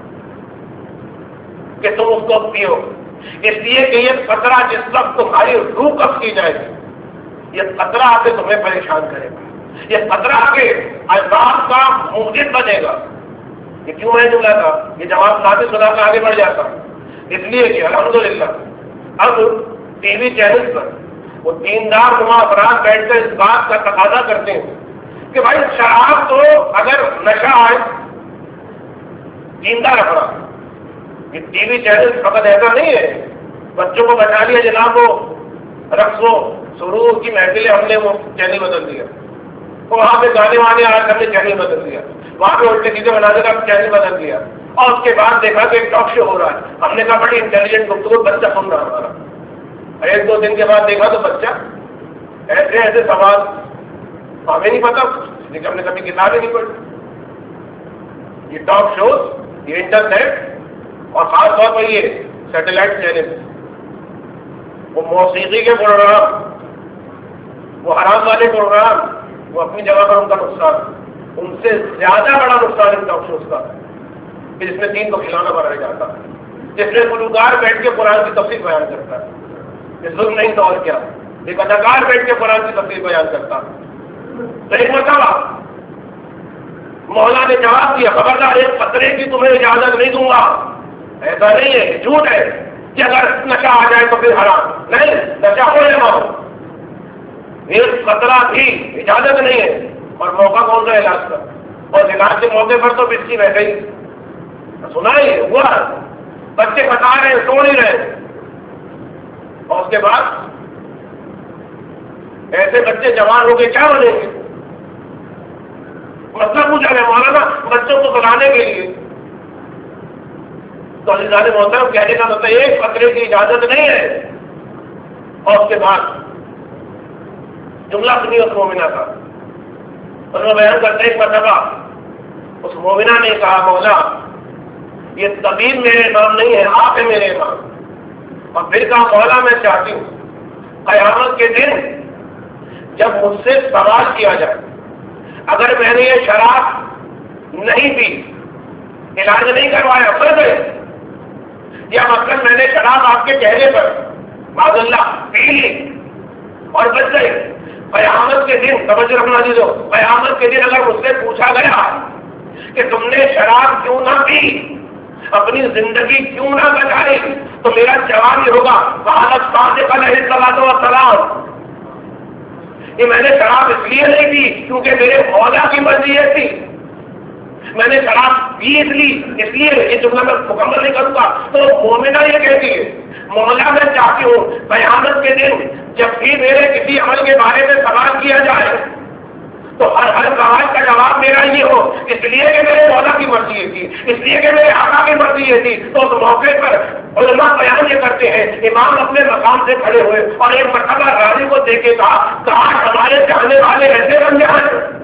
Speaker 1: کہ تم اس کو پیو، اس لیے کہ یہ خطرہ جس وقت تمہاری روح قبض کی جائے گی، یہ خطرہ آ کے تمہیں پریشان کرے گا، یہ خطرہ آ کے عذاب کا موجب بنے گا۔ یہ کیوں میں جملہ تھا، یہ جواب ثابت سنا کر آگے بڑھ جاتا، اس لیے کہ الحمدللہ اب ٹی وی چینل پر وہ دیندار نما افراد بیٹھ کر اس بات کا تقاضا کرتے ہیں کہ بھائی شراب تو اگر نشہ آئے، دیندار افراد، یہ ٹی وی چینل فقط ایسا نہیں ہے بچوں کو بچا لیا جناب، وہ رقص و سرور کی محفلیں ہم نے وہ چینل بدل دیا، وہاں پہ گانے وانے آ کر نے چینل بدل دیا، وہاں پہ الٹے چیزیں بنانے کا چینل بدل دیا، اور اس کے بعد دیکھا کہ ایک ٹاک شو ہو رہا ہے، ہم نے کہا بڑی انٹیلیجنٹ گفتگو، بچہ سن رہا ہمارا، ایک دو دن کے بعد دیکھا تو بچہ ایسے ایسے سوال ہمیں نہیں پتا، لیکن ہم نے کبھی کتابیں نہیں پڑھی۔ یہ ٹاک شوز، یہ انٹرنیٹ اور خاص طور پر یہ سیٹلائٹ چینل، وہ موسیقی کے پروگرام، وہ حرام والے پروگرام، وہ اپنی جگہ پر ان کا نقصان، ان سے زیادہ بڑا نقصان ان ٹاک شوز کا کہ جس میں دین کو کھلانا بنایا جاتا ہے، جس میں گلوکار بیٹھ کے قرآن کی تفسیر بیان کرتا ہے، یہ ظلم نہیں تو اور کیا، ایک اداکار بیٹھ کے قرآن کی تفسیر بیان کرتا ہے۔ تو ایک مرتبہ مولا نے جواب دیا خبردار ایک خطرے کی تمہیں اجازت نہیں دوں گا، ایسا نہیں ہے، جھوٹ ہے کہ اگر نشہ آ جائے تو پھر حرام، نہیں، نشہ ہو یا نہ ہو، ایک خطرہ بھی اجازت نہیں ہے، اور موقع کون سا علاج کا، اور علاج کے موقع پر تو بچی ویسے ہی سنا ہی ہوا، بچے بتا رہے ہیں، سو نہیں رہے، اور اس کے بعد ایسے بچے جوان ہو کے کیا بنیں گے؟ مسئلہ پوچھا گیا مولانا بچوں کو بلانے کے لیے، تو عزیزان محترم کہنے کا مطلب ایک خطرے کی اجازت نہیں ہے، اور اس کے بعد جملہ سنی اس مومنہ کا، اور وہ بیان کرتے ایک مرتبہ اس مومنہ نے کہا مولا یہ طبیب میرے امام نہیں ہے، آپ ہیں میرے امام، اور پھر کہا مولا میں چاہتی ہوں قیامت کے دن جب مجھ سے سوال کیا جائے اگر میں نے یہ شراب نہیں پی، علاج نہیں کروایا، مر گئے، یا مطلب میں نے شراب آپ کے چہرے پر معاذ اللہ پی لی اور بچ گئے، قیامت کے دن توجہ رکھنا چاہیے، قیامت کے دن اگر مجھ سے پوچھا گیا کہ تم نے شراب کیوں نہ پی، اپنی زندگی کیوں نہ بچائی، تو میرا جواب یہ ہوگا وحالت صادق علیہ الصلوۃ والسلام، کہ میں نے شراب اس لیے نہیں پی کیونکہ میرے مولا کی مرضی یہ تھی، میں نے شراب پی اس لیے یہ جملہ میں مکمل نہیں کروں گا، تو مومنہ یہ کہتی ہے مولا میں چاہتی ہوں قیامت کے دن جب بھی میرے کسی عمل کے بارے میں سوال کیا جائے تو ہر سوال کا جواب میرا یہ ہو، اس لیے کہ میرے مولا کی مرضی یہ تھی، اس لیے کہ میرے آقا کی مرضی یہ تھی۔ تو اس موقع پر علماء بیان یہ کرتے ہیں امام اپنے مقام سے کھڑے ہوئے اور ایک مرتبہ راضی کو دیکھے کاش ہمارے چاہنے والے ایسے بن جائیں،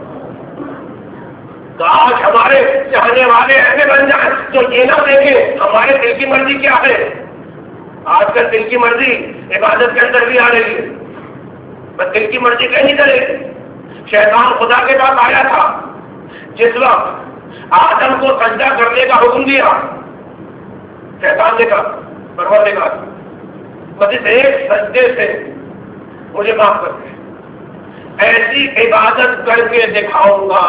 Speaker 1: کاش ہمارے چاہنے والے ایسے بن جائیں جو یہ نہ دیکھیں ہمارے دل کی مرضی کیا ہے۔ آج کل دل کی مرضی عبادت کے اندر بھی آ رہی ہے، بس دل کی مرضی کہیں کرے۔ شیطان خدا کے پاس آیا تھا جس وقت آدم کو سجدہ کرنے کا حکم دیا، شیطان نے کہا پروردگار بس اس ایک سجدے سے مجھے معاف کر دے، ایسی عبادت کر کے دکھاؤں گا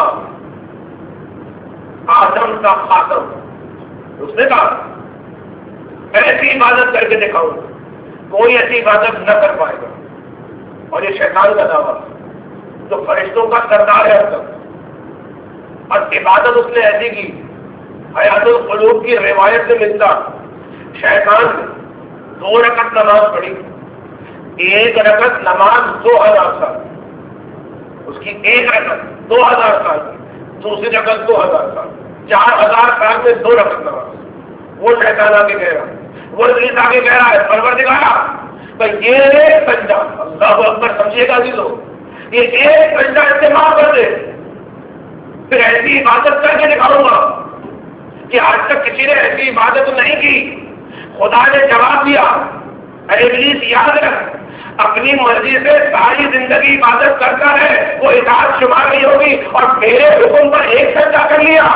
Speaker 1: آدم کا خاتم، اس نے کہا ایسی عبادت کر کے دکھاؤں گا کوئی ایسی عبادت نہ کر پائے گا. اور یہ شیطان کا دعویٰ جو فرشتوں کا سردار ہے اب تک، اور عبادت اس نے ایسی کی حیات القلوب کی روایت سے ملتا. شیطان نے 2 رکعت نماز پڑھی، 1 رکعت نماز 2000 سال، اس کی 1 رکعت 2000 سال کی، دوسری رکعت 2000 سال، 4000 سال میں 2 رکعت نماز. وہ شیطان آگے کہہ رہا ہے، وہ ابلیس آگے کہہ رہا ہے پروردگارا بھائی یہ ایک سجدہ، اللہ اکبر سمجھیے گا لوگ، یہ ایک سجدہ استعمال کر دے، پھر ایسی عبادت کر کے دکھاؤں گا کہ آج تک کسی نے ایسی عبادت نہیں کی. خدا نے جواب دیا، اے ابلیس یاد رکھ، اپنی مرضی سے ساری زندگی عبادت کرتا ہے، وہ اطاعت شمار نہیں ہوگی، اور میرے حکم پر ایک سجدہ کر لیا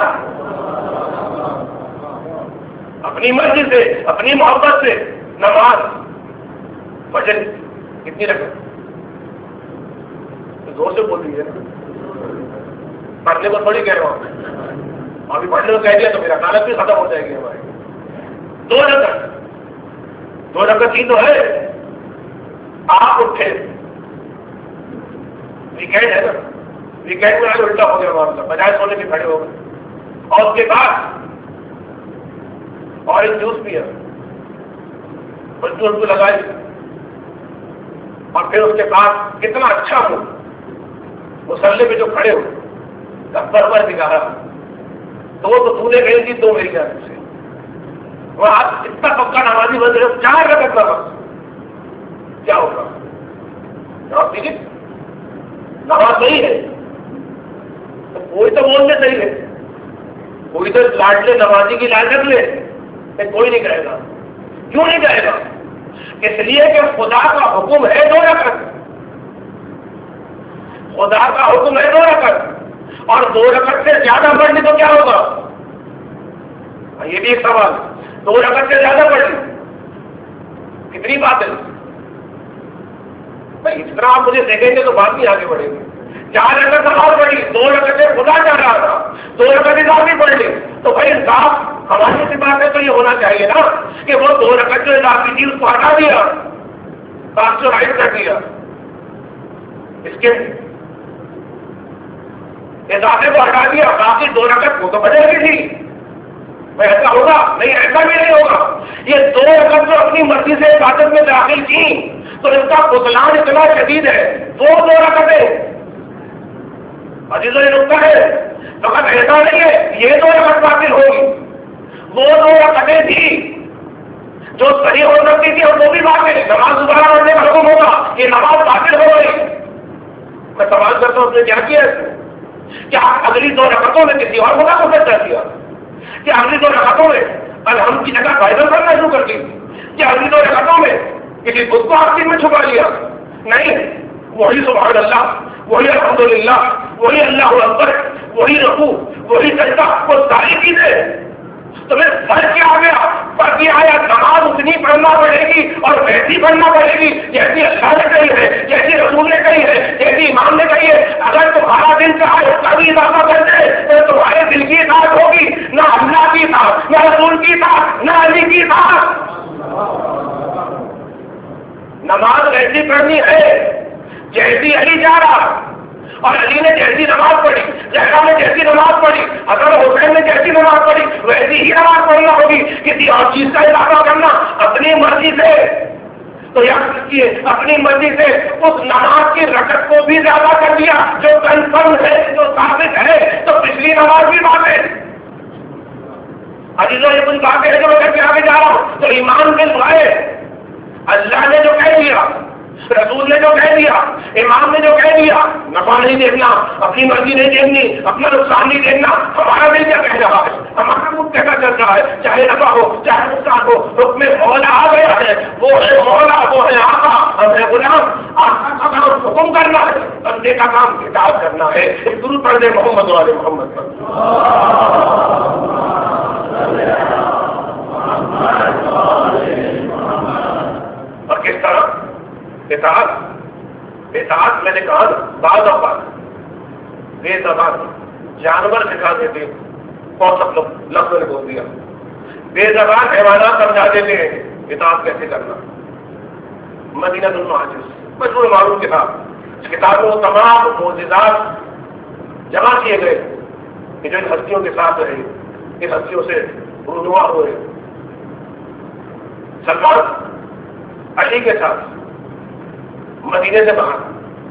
Speaker 1: اپنی مرضی سے، اپنی محبت سے. نماز فجر کتنی رکعت؟ زور سے بول رہی ہے، پڑھنے کو تھوڑی کہہ رہا ہوں، ابھی پڑھنے کو کہہ دیا تو میرا حالت بھی ختم ہو جائے گی ہماری. 2 رکعت، 2 رکعت ہی تو ہے. آپ اٹھے، ویکینڈ ہے نا، ویکینڈ میں آج الٹا ہو گیا معاملہ، بجائے سونے کے کھڑے ہو گئے، اور اس کے بعد اورنج جوس پیا، بلکہ لگائی، اور پھر اس کے بعد کتنا اچھا ہو مسلے پہ جو کھڑے ہو بربر دکھا رہا، تو نے گئی تھی 2 میری جانب سے. وہ آپ اتنا پکا نمازی بن رہے ہو، 4 رکعت نماز، کیا ہوگا؟ جواب دیجیے. نماز صحیح ہے تو کوئی تو بولنے صحیح ہے، کوئی تو لاڈلے نمازی کی لائن رکھ لے، کوئی نہیں کہے گا. کیوں نہیں کہے گا؟ اس لیے کہ خدا کا حکم ہے 2 رکعت، خدا کا حکم ہے 2 رکعت، اور 2 رکعت سے زیادہ پڑھنے تو کیا ہوگا؟ یہ بھی ایک سوال. 2 رکعت سے زیادہ پڑھنے کتنی بات ہے بھائی؟ اس طرح آپ مجھے دیکھیں گے تو بات نہیں آگے بڑھے گی. 4 رکعت نماز پڑھی، 2 رکعت سے خدا چاہ رہا تھا، 2 رکعت اضافی پڑھ لی، تو بھائی انصاف ہماری سی بات ہے تو یہ ہونا چاہیے نا کہ وہ 2 رکعت جو اضافی تھی اس کو ہٹا دیا، 500 کر دیا، اس کے اضافے کو ہٹا دیا، باقی 2 رکعت وہ تو بدل گئی تھی. ایسا ہوگا نہیں، ایسا بھی نہیں ہوگا. یہ 2 رکعت جو اپنی مرضی سے عبادت میں داخل کی تو ان کا بطلان اتنا شدید ہے. وہ 2 رکعتیں عزیزوں یہ نقطہ ہے، فقط ایسا نہیں ہے یہ 2 رکعت باطل ہوگی، وہ 2 رکعتیں تھی جو صحیح ہو سکتی تھی اور وہ بھی باطل. نماز دوبارہ پڑھنے کا حکم ہوگا، یہ نماز باطل ہو گئی. میں سوال کرتا ہوں اس نے کیا کیا؟ کیا اگلی 2 رکعتوں میں کسی اور خدا کو سجدہ کیا؟ کیا اگلی 2 رکعتوں میں الحمد کی جگہ بائبل پڑھنا شروع کر دی؟ کیا اگلی 2 رکعتوں میں کسی بت کو آخر میں چھپا لیا؟ نہیں، وہی سبحان اللہ، وہی الحمدللہ، وہی اللہ اکبر، وہی رکوع، وہی سجدہ، وہ ساری چیزیں. تمہیں فرق کیا آ گیا؟ فرق یہ آیا نماز اتنی پڑھنا پڑے گی اور ویسی پڑھنا پڑے گی جیسی اللہ نے کہی ہے، جیسی رسول نے کہی ہے، جیسی امام نے کہی ہے. اگر تمہارا دل چاہے اس کا بھی اضافہ کر دے تو تمہارے دل کی اطاعت ہوگی، نہ اللہ کی اطاعت، نہ رسول کی اطاعت، نہ علی کی اطاعت. نماز ویسی پڑھنی ہے جیسی علی چاہ رہا، اور علی نے جیسی نماز پڑھی، زہرا نے جیسی نماز پڑھی، حسن حسین نے جیسی نماز پڑھی، ویسی ہی نماز پڑھنا ہوگی. کسی اور چیز کا اضافہ کرنا اپنی مرضی سے تو یاد رکھیے اپنی مرضی سے اس نماز کی رکعت کو بھی زیادہ کر دیا جو کنفرم ہے، جو ثابت ہے، تو پچھلی نماز بھی باطل. عزیزوں یہ کچھ باتیں ہیں جو میں کر کے آگے جا رہا ہوں. تو ایمان بالغیب، اللہ نے جو کہہ دیا، رسول نے جو کہہ دیا، امام نے جو کہہ دیا، نفع نہیں دیکھنا، اپنی مرضی نہیں دیکھنی، اپنا نقصان نہیں دیکھنا. ہمارا دل کیا کہہ رہا ہے، ہمارا منہ کیسا چل رہا ہے، چاہے نفع ہو چاہے نقصان ہو، حکم مولا آ گیا ہے. وہ ہے مولا، وہ ہے آقا، ہم ہے غلام. آقا کا کام حکم کرنا ہے، بندے کا کام اطاعت کرنا ہے. درود پڑھ دے محمد والے محمد پر. اور کس طرح اطاعت میں نے کہا بعض اوقات بے زبان جانور سکھا دیتے ہیں. کون سب لفظ نے بول دیا، بے زبان حیوانات سمجھا دیتے ہیں اطاعت کیسے کرنا. مدینہ المعاجز، مشہور معروف کتاب. اس کتاب میں وہ تمام معجزات جمع کیے گئے کہ جو ان ہستیوں کے ساتھ رہے، ان ہستیوں سے رونما ہوئے. سلمان علی کے ساتھ مدینے سے باہر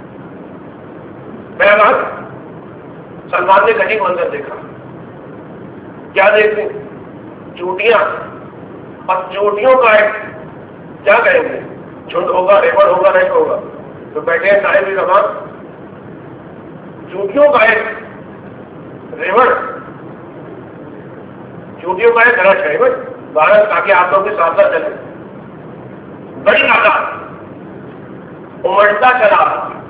Speaker 1: بہرحال سلمان نے کہیں منظر دیکھا. کیا دیکھیں؟ چوٹیاں. اور چوٹیوں کا ایک کیا کہیں گے، جھنڈ ہوگا، ریوڑ ہوگا، نہیں ہوگا تو بیٹھے ہیں صاحب زمان. چوٹیوں کا ایک ریوڑ، چوٹیوں کا ایک رش ہے بھائی باہر، تاکہ آپ لوگ کے ساتھ چلے. بڑی تعداد امڑتا چلا.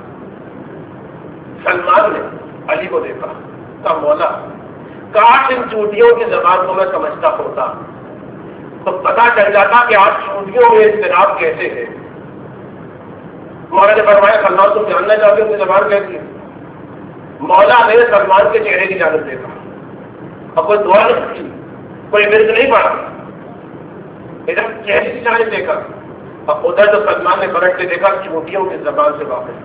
Speaker 1: سلمان نے علی کو دیکھا، کہا مولا کاش ان چوٹیوں کی زبان کو میں سمجھتا ہوتا تو پتا چل جاتا کہ آپ چوٹیوں میں اضطراب کیسے ہے. مولا نے فرمایا سلمان تم جاننا چاہتے ہو ان کی زبان کیسی ہے؟ مولا نے سلمان کے چہرے کی جانب دیکھا اور کوئی دعا نہیں کی، کوئی ورد نہیں پڑا، ادھر چہرے کی جانب دیکھا اور ادھر تو سلمان نے پلٹ کے دیکھا چوٹیوں کی زبان سے واقف.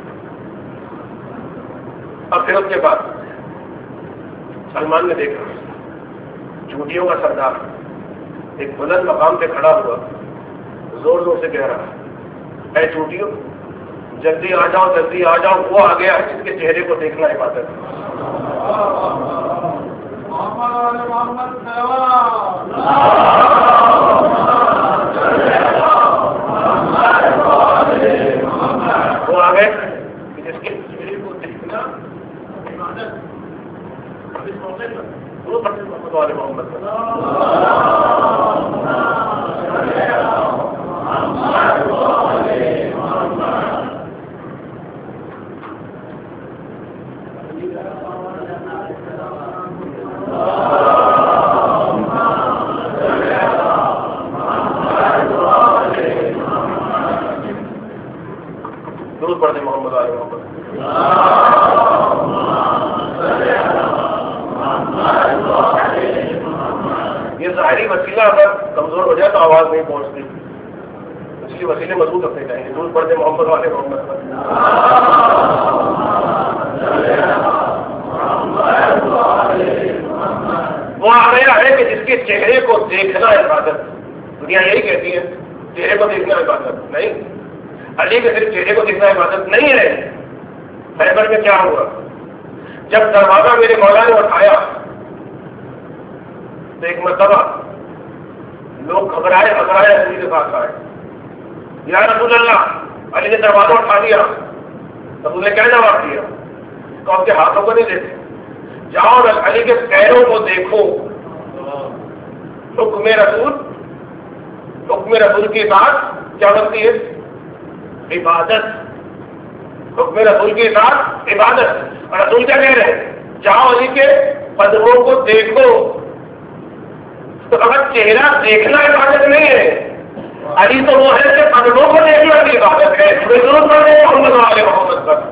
Speaker 1: اور پھر اس کے بعد سلمان نے دیکھا چوٹیوں کا سردار ایک بلند مقام پہ کھڑا ہوا، زور زور سے کہہ رہا ہے اے چوٹیوں جلدی آ جاؤ، جلدی آ جاؤ. وہ آ گیا جس کے چہرے کو دیکھنا عبادت ہے. وہ آ گئے جس کے چہرے کو دیکھنا عبادت. وہ محمد والے محمد درود پڑھتے محمد والے محمد. یہ ظاہری وسیلہ اگر کمزور ہو جائے تو آواز نہیں پہنچتی، اس لیے وسیلے مضبوط رکھنے چاہیے. دور پڑھتے محمد والے محمد پر. وہ آ گیا ہے کہ جس کے چہرے کو دیکھنا عبادت. دنیا یہی کہتی ہے چہرے کو دیکھنا عبادت نہیں. علی کے صرف چہرے کو دیکھنا عبادت نہیں ہے. خیبر میں کیا ہوا؟ جب دروازہ میرے مولا نے اٹھایا تو ایک مرتبہ لوگ گھبرائے علی کے پاس آئے. یا رسول اللہ، علی نے دروازہ اٹھا دیا. رسول نے کیا جواب دیا؟ تو آپ کے ہاتھوں کو نہیں دیتے، جاؤ علی کے پیروں کو دیکھو. حکم رسول کی بات کیا بنتی ہے؟ عبادت. حکم رسول کی بات عبادت. اور رسول کیا کہہ رہے ہیں؟ جاؤ علی کے قدموں کو دیکھو. تو اگر چہرہ دیکھنا عبادت نہیں ہے، علی تو وہ ہے کہ قدموں کو دیکھنا کی عبادت ہے. ضرور پڑھے محمد والے محمد پر.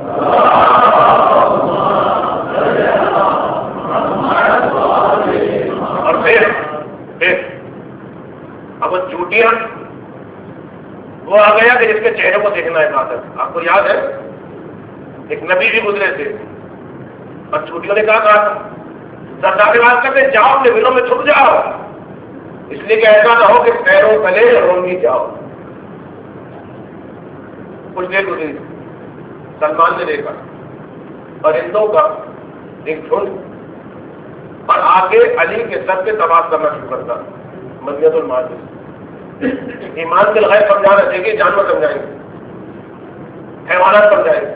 Speaker 1: اور پھر اب وہ چوٹیاں، وہ آ گیا کہ جس کے چہرے کو دیکھنا عبادت. آپ کو یاد ہے ایک نبی بھی گزرے تھے اور چوٹیوں نے کہا سردار بات کرتے جاؤ اپنے دلوں میں چھپ جاؤ، اس لیے کہ ایسا نہ ہو کہ پیروں تلے رونگی جاؤ. کچھ دیر گزری، سلمان نے دیکھا پرندوں کا ایک جھنڈ اور آگے علی کے سر پہ طواف کرنا شروع کرتا. مدینہ المعاجز. ایمان بالغیب سمجھانا چاہیے، جانور سمجھائیں گے، حیوانات سمجھائیں گے.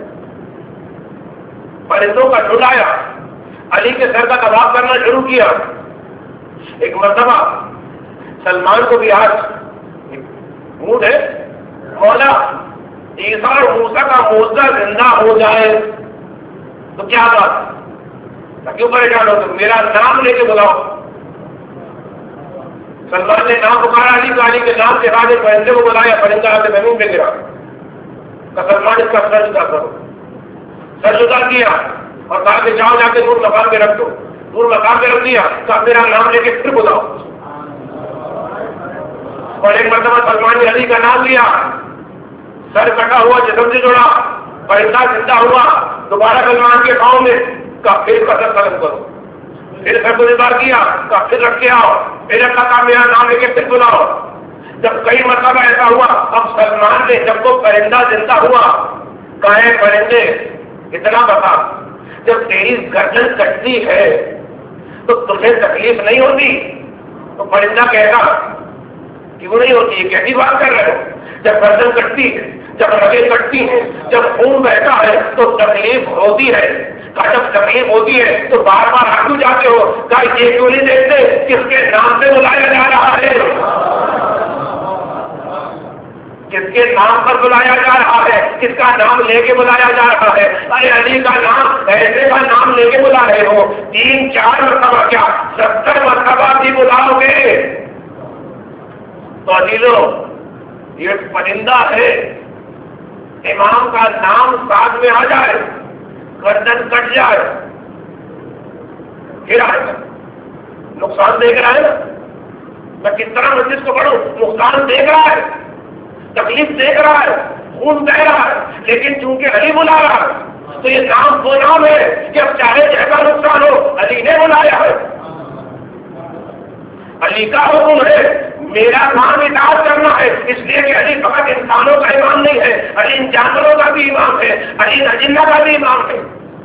Speaker 1: پرندوں کا جھنڈ آیا، علی کے سر کا طواف کرنا شروع کیا. ایک مرتبہ سلمان کو بھی آج موڈ ہے، مولا عیسیٰ اور موسیٰ کا معجزہ زندہ ہو جائے تو کیا بات، کیوں پریشان ہو تم؟ میرا نام لے کے بلاؤ. سلمان نے نام پکارا علی کو، علی کے نام کے بعد ایک پرندے کو بلایا. پرندہ آتے زمین پہ گرا. سلمان اس کا سر جدا کرو. سر جدا کیا اور کہا کہ جاؤ جا کے نور مقام پہ رکھ دو. نور مقام پہ رکھ دیا. کہا میرا نام لے کے پھر بلاؤ. اور ایک مرتبہ سلمان نے علی کا نام لیا. سر کٹا ہوا جسم سے جڑا، پرندہ زندہ ہوا، دوبارہ سلمان کے پاؤں میں پھر قتل قلم کرو، پھر سر بار کیا پھر رکھ کے آؤ، پھر اللہ کا میرا نام لے کے پھر بلاؤ۔ جب کئی مرتبہ ایسا ہوا، اب سلمان نے جب وہ پرندہ زندہ ہوا، کہے پرندے اتنا بتا، جب تیری گردن کٹتی ہے تو تجھے تکلیف نہیں ہوتی؟ تو پرندہ کہے گا کیوں نہیں ہوتی ہے، کیسی بات کر رہے ہو؟ جب گردن کٹتی ہے، جب رگیں کٹتی ہیں، جب خون بہتا ہے تو تکلیف ہوتی ہے۔ جب تکلیف ہوتی ہے تو بار بار ہاتھ جاتے ہو، کہا یہ کیوں نہیں دیکھتے کس کے نام سے بلایا جا رہا ہے، کس کے نام پر بلایا جا رہا ہے، کس کا نام لے کے بلایا جا رہا ہے؟ ارے علی کا نام، ایسے کا نام لے کے بلا رہے ہو، 3-4 مرتبہ کیا 70 مرتبہ بھی بلاؤ گے تو عزیزو یہ پرندہ ہے، امام کا نام ساتھ میں آ جائے، گردن کٹ جائے پھر آئے گا، نقصان دیکھ رہا ہے نا، میں کس طرح مسجد کو پڑھوں، نقصان دیکھ رہا ہے، تکلیف دیکھ رہا ہے، خون بہ رہا ہے، لیکن چونکہ علی بلا رہا ہے تو یہ نام وہ نام ہے کہ اب چاہے جیسا نقصان ہو علی نے بلایا ہے، علی کا حکم ہے، میرا کام اطاعت کرنا ہے، اس لیے کہ علی فقط انسانوں کا امام نہیں ہے، علی ان جانوروں کا بھی امام ہے، علی اجنہ کا بھی امام ہے۔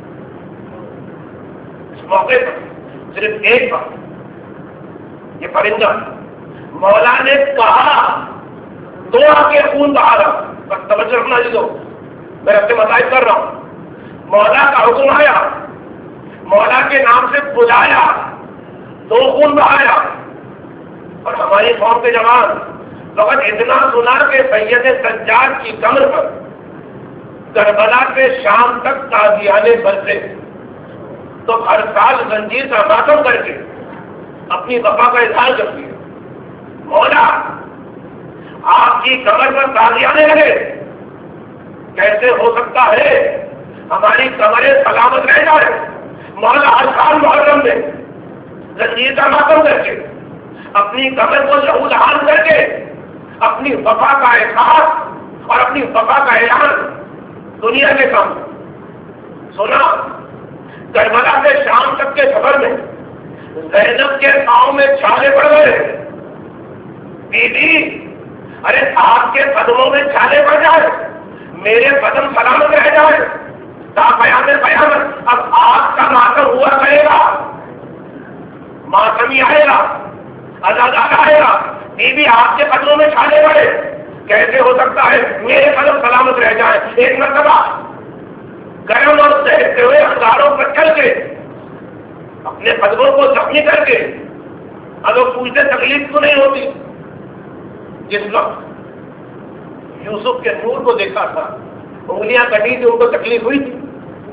Speaker 1: اس موقع پر صرف ایک بات، یہ پرندہ مولا نے کہا تو آ کے خون بہا رہا، بس توجہ رکھنا جی، دو میں رب سے مطالب کر رہا ہوں، مولا کا حکم آیا، مولا کے نام سے بلایا تو خون بہایا، اور ہماری قوم کے جوان فقط اتنا سنا کہ سید سجاد کی کمر پر کربلا سے شام تک تازیانے بجتے تو ہر سال زنجیر کا ماتم کر کے اپنی وفا کا اظہار کرتی ہے، مولا آپ کی کمر پر تازیانے لگے، کیسے ہو سکتا ہے ہماری کمریں سلامت رہ جائے؟ مولا ہر سال محرم میں زنجیر کا ماتم کر کے اپنی کمر کو لہو لہان کر کے اپنی وفا کا احساس اور اپنی وفا کا اعلان دنیا کے سامنے سنا۔ کربلا سے شام تک کے سفر میں زینب کے پاؤں میں چھالے پڑ گئے، بیوی ارے آپ کے قدموں میں چھالے پڑ جائے، میرے قدم سلامت رہ جائے، تا قیامت اب آپ کا ماتم ہوا کرے گا، ماتمی آئے گا، ازادار آئے گا، بیوی آپ کے قدموں میں چھالے پڑے، کیسے ہو سکتا ہے میرے قدم سلامت رہ جائے؟ ایک مرتبہ گرم اور دہتے ہوئے ہزاروں پر چل کے اپنے قدموں کو زخمی کر کے اگر پوچھتے تکلیف تو نہیں ہوتی؟ جس وقت یوسف کے نور کو دیکھا تھا، انگلیاں کٹی تھی، ان کو تکلیف ہوئی تھی؟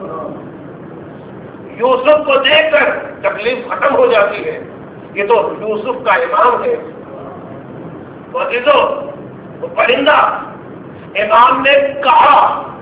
Speaker 1: یوسف کو دیکھ کر تکلیف ختم ہو جاتی ہے، یہ تو یوسف کا امام ہے۔ تو عزیزو وہ پرندہ امام نے کہا،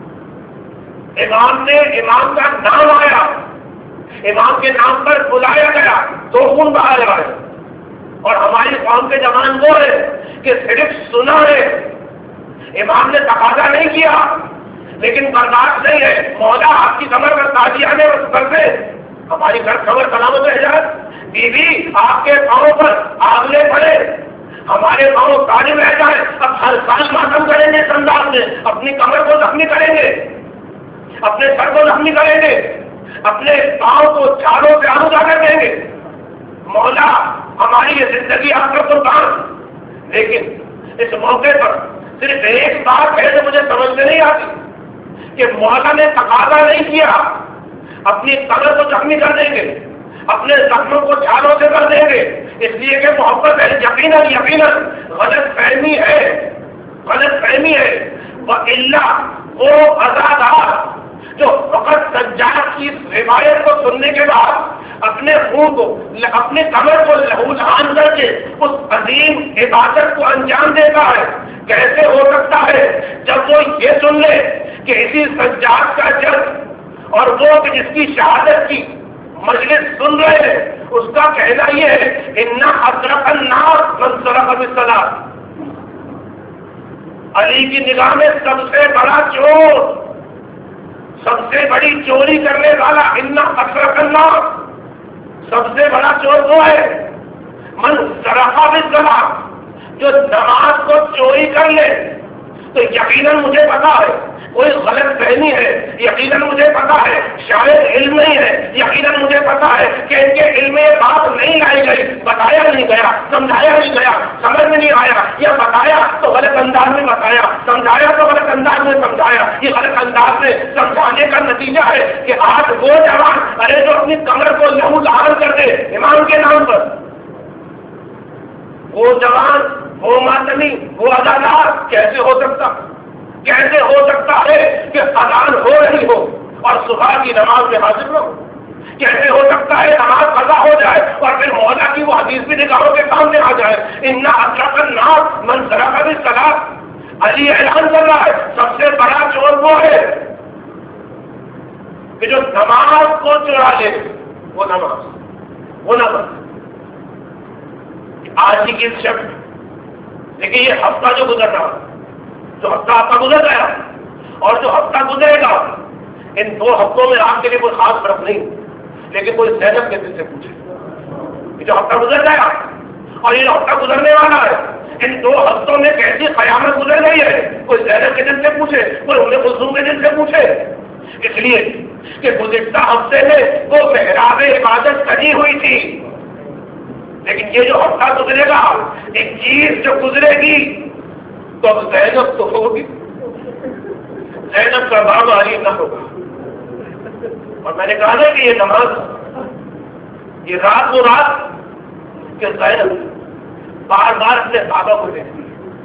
Speaker 1: امام کا نام آیا، امام کے نام پر بلایا گیا تو خون بہا رہا ہے، اور ہماری قوم کے جوان وہ ہے کہ صرف سنا ہے، امام نے تقاضا نہیں کیا لیکن برداشت نہیں ہے، مولا آپ کی کمر پر تازیانے کر دے، ہماری گھر کمر سلامت رہ جائے، بیوی آپ کے پاؤں پر آگلے پڑے، ہمارے پاؤں تعلیم رہ جائے، اب ہر سال ماتم کریں گے، انداز میں اپنی کمر کو زخمی کریں گے، اپنے سر کو زخمی کریں گے، اپنے پاؤں کو چھالوں سے آلودہ کر دیں گے، مولا ہماری یہ زندگی آپ کا قربان۔ لیکن اس موقع پر صرف ایک بات ہے جو مجھے سمجھ میں نہیں آتی کہ مولا نے تقاضا نہیں کیا اپنی کمر کو زخمی کر دیں گے، اپنے زخموں کو چھالوں سے کر دیں گے، اس لیے کہ محبت ہے، یقیناً غلط فہمی ہے، وَإِلَّا وہ عزادار جو فقط سجاد کی روایت کو سننے کے بعد اپنے خون کو، اپنے کمر کو لہو لہان کر کے اس عظیم عبادت کو انجام دیتا ہے، کیسے ہو سکتا ہے جب وہ یہ سن لے کہ اسی سجاد کا جلد اور وہ کہ جس کی شہادت کی مجلس سن رہے ہیں، اس کا کہنا یہ ہے اِنَّ أَشْرَفَ النَّاسِ مَنْ سَرَقَ بِالصَّلَاةِ، علی کی نگاہ میں سب سے بڑا چور، سب سے بڑی چوری کرنے والا انا اکرم اللہ، سب سے بڑا چور وہ ہے من سرقہ بالصلاۃ، جو نماز کو چوری کر لے۔ تو یقیناً مجھے پتا ہے کوئی غلط فہمی ہے، یقیناً مجھے پتا ہے شاید علم نہیں ہے، یقیناً مجھے پتا ہے کہ ان کے علم میں بات نہیں لائی گئی، بتایا نہیں گیا، سمجھایا نہیں گیا، سمجھ میں نہیں آیا، یا بتایا تو غلط انداز میں بتایا، سمجھایا تو غلط انداز میں سمجھایا۔ یہ غلط انداز میں سمجھانے کا نتیجہ ہے کہ آج وہ جوان ارے جو اپنی کمر کو لہو لہان کر دے امام کے نام پر، وہ جوان، وہ ماتمی، وہ اداکار کیسے ہو سکتا، کیسے ہو سکتا ہے کہ اذان ہو رہی ہو اور صبح کی نماز میں حاضر ہو؟ کیسے ہو سکتا ہے نماز قضا ہو جائے اور پھر مولا کی وہ حدیث بھی نگاہوں کے سامنے آ جائے انا اکرم الناس من سرق بالصلاۃ؟ علی اعلان کر رہا ہے سب سے بڑا چور وہ ہے کہ جو نماز کو چرا لے، وہ نماز آج کی کس شخص، لیکن یہ ہفتہ جو گزر رہا، جو ہفتہ آپ کا گزر گیا اور جو ہفتہ گزرے گا، ان 2 ہفتوں میں آپ کے لیے کوئی خاص فرق نہیں، لیکن کوئی زینب کے دل سے پوچھے کہ جو ہفتہ گزر گیا اور یہ ہفتہ گزرنے والا ہے، ان 2 ہفتوں میں کیسی قیامت گزر گئی ہے، کوئی زینب کے دل سے پوچھے، کوئی ام کلثوم کے دل سے پوچھے۔ اس لیے کہ گزشتہ ہفتے میں وہ محراب عبادت سجی ہوئی تھی، لیکن یہ جو ہفتہ گزرے گا، ایک چیز جو گزرے گی تو اب زینب تو ہوگی، زینب کا باب علی نہ ہوگا۔ اور میں نے کہا نا کہ یہ نماز، یہ رات وہ رات کہ زینب بار بار اپنے بابا کو دیکھتی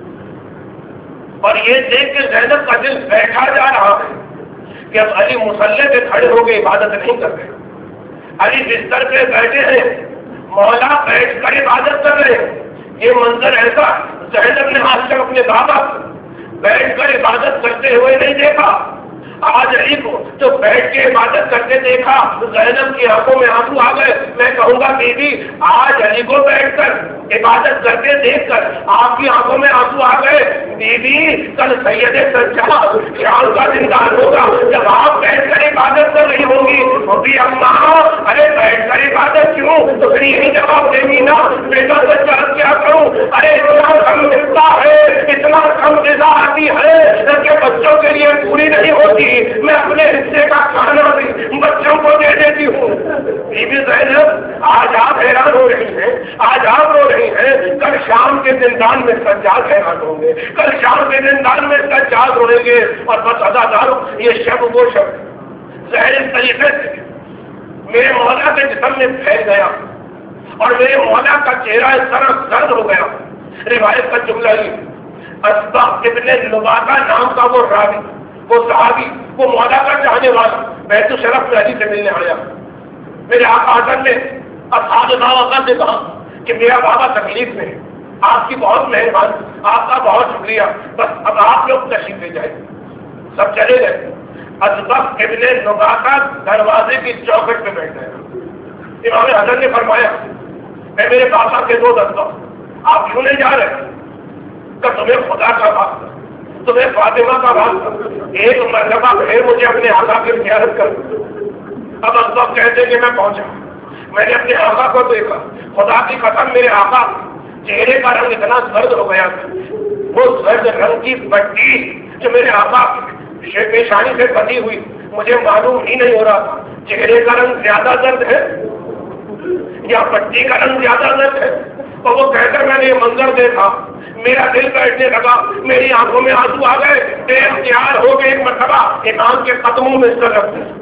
Speaker 1: ہے اور یہ دیکھ کے زینب کا دل بیٹھا جا رہا ہے کہ اب علی مصلی پہ کھڑے ہو کے عبادت نہیں کر رہے، علی بستر پہ بیٹھے ہیں، مولا بیٹھ کر عبادت کر رہے ہیں۔ یہ منظر ایسا زینب نے آج تک اپنے بابا بیٹھ کر عبادت کرتے ہوئے نہیں دیکھا۔ آج علی کو جو بیٹھ کے عبادت کرتے دیکھا زینب کی آنکھوں میں آنسو آ گئے۔ میں کہوں گا بی بی آج علی کو بیٹھ کر عبادت کرتے دیکھ کر آپ کی آنکھوں میں آنسو آ گئے، بی بی کل سید سجاد خیال کا زندان ہوگا جب آپ بیٹھ کر عبادت کر رہی ہوں گی۔ بھی اماں ارے بیٹھ کر عبادت کیوں؟ تو پھر یہی جواب دیں گی نا بیٹا سجاد کیا کروں؟ ارے اتنا کم ملتا ہے، اتنا کم غذا آتی ہے کہ بچوں کے لیے پوری نہیں ہوتی، میں اپنے حصے کا کھانا بھی بچوں کو دے دیتی ہوں۔ بی بی زینب آج آپ حیران ہو رہی ہیں، آج آپ رو رہی ہیں، کل شام کے زندان میں سجاد حیران ہوں گے، کل شام کے زندان میں سجاد روئیں گے۔ اور بس اداداروں یہ شب وہ شب ظاہر طریقے سے میرے مولا کے جسم میں پھیل گیا اور میرے مولا کا چہرہ اس طرح زرد ہو گیا۔ روایت کا جملہ ہی اسبق ابن لبابہ نام کا وہ راوی، وہ صحابی، وہ مولا کا چاہنے والا بیت الشرف میں علی سے ملنے آیا۔ میرے آقا حسن نے اصحاب بابا سے کہا کہ میرا بابا تکلیف میں ہے، آپ کی بہت مہربانی، آپ کا بہت شکریہ، بس اب آپ لوگ تشریف لے جائیں۔ سب چلے گئے۔ اسبق ابن لبابہ دروازے کی چوکھٹ پہ بیٹھ گئے۔ امام حسن نے فرمایا اے میرے بابا کے 2 دستوں، آپ کیوں نہیں جا رہے؟ کہ تمہیں خدا کا واسطہ، تمہیں فاطمہ کا واسطہ، ایک مرتبہ پھر مجھے اپنے آقا کی زیارت کر۔ اب اسبق کہتے کہ میں پہنچا، میں نے اپنے آقا کو دیکھا، خدا کی قسم میرے آقا چہرے کا رنگ اتنا زرد ہو گیا تھا، وہ زرد رنگ کی پٹی جو میرے آقا پیشانی سے بندھی ہوئی مجھے معلوم ہی نہیں ہو رہا تھا چہرے کا رنگ زیادہ زرد ہے یا پٹی کا رنگ زیادہ زرد ہے۔ اور وہ کہہ کر میں نے یہ منظر دیکھا، میرا دل بیٹھنے لگا، میری آنکھوں میں آنسو آ گئے، بے اختیار ہو کے ایک مرتبہ امام کے قدموں میں سر رکھ دیا۔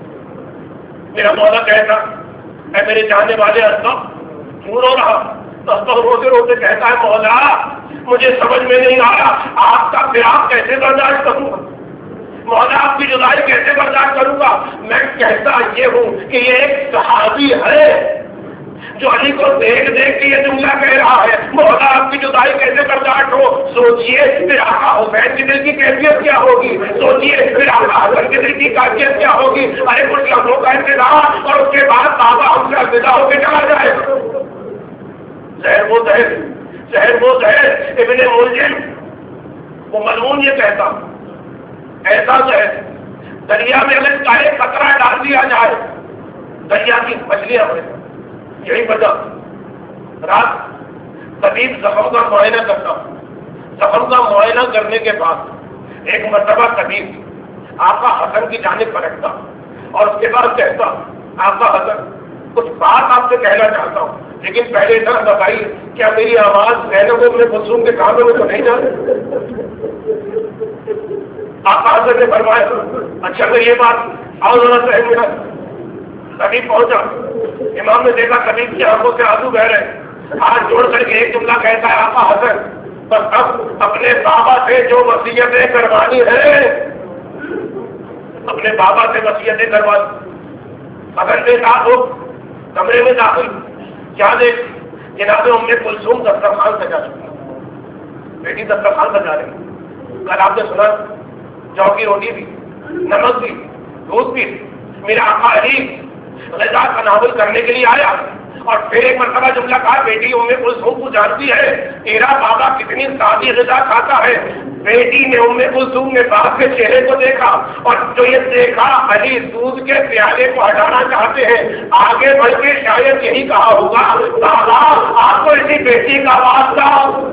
Speaker 1: میرا مولا کہتا اے میرے جانے والے اسبق کیوں رو رہا؟ تو اسبق روتے روتے کہتا ہے مولا مجھے سمجھ میں نہیں آیا آپ کا فراق کیسے برداشت کروں گا، مولا آپ کی جدائی کیسے برداشت کروں گا۔ میں کہتا یہ ہوں کہ یہ ایک صحابی ہے جو علی کو دیکھ دیکھ کے یہ جملہ کہہ رہا ہے، مولا آپ کی جدائی کیسے برداشت ہو۔ سوچئے پھر آقا حسین کے دل کی کیفیت کیا ہوگی، سوچئے پھر آقا حسن کے دل کی کیفیت کیا ہوگی۔ ارے کچھ لمحوں کا انتظار اور اس کے بعد بابا ہم سے الوداع ہو کے چلا جائے۔ زہر وہ زہر ابن ملجم وہ ملعون یہ کہتا ایسا جو ہے دریا میں اگر چاہے قطرہ ڈال دیا جائے دریا کی مچھلیاں بڑھیں. یہی وجہ رات طبیب زخم کا معائنہ کرتا. زخم کا معائنہ کرنے کے بعد ایک مرتبہ طبیب آقا حسن کی جانب پلٹتا اور اس کے بعد کہتا آقا حسن کچھ بات آپ سے کہنا چاہتا ہوں, لیکن پہلے اتنا بتائیے کیا میری آواز زینب ام کلثوم کے کانوں میں تو نہیں جاتی؟ آقا حسن نے فرمایا اچھا تو یہ بات آؤ ذرا صحیح ملا. طبیب پہنچا, امام نے دیکھا طبیب کی آنکھوں سے آنسو بہ رہے, ہاتھ جوڑ کر کے ایک جملہ کہتا ہے آقا حسن بس اب اپنے بابا سے جو وصیتیں کروانی ہے اپنے بابا سے وصیتیں کروانی. اگر نے کہا تو کمرے میں داخل کیا دیکھ جناب ام کلثوم دسترخوان سجا چکی, بیٹی دسترخوان سجا رہی. کل آپ نے سنا جو کی روٹی بھی, نمک بھی, دودھ بھی. میرا آقا علی غذا تناول کرنے کے لیے آیا اور پھر ایک مرتبہ جملہ کہا بیٹی ام کلثوم کو جانتی ہے تیرا بابا کتنی سادی غذا کھاتا ہے. بیٹی نے ام کلثوم نے باپ کے چہرے کو دیکھا اور جو یہ دیکھا علی دودھ کے پیالے کو ہٹانا چاہتے ہیں, آگے بڑھ کے شاید یہی کہا ہوگا بابا آپ کو اسی بیٹی کا واسطہ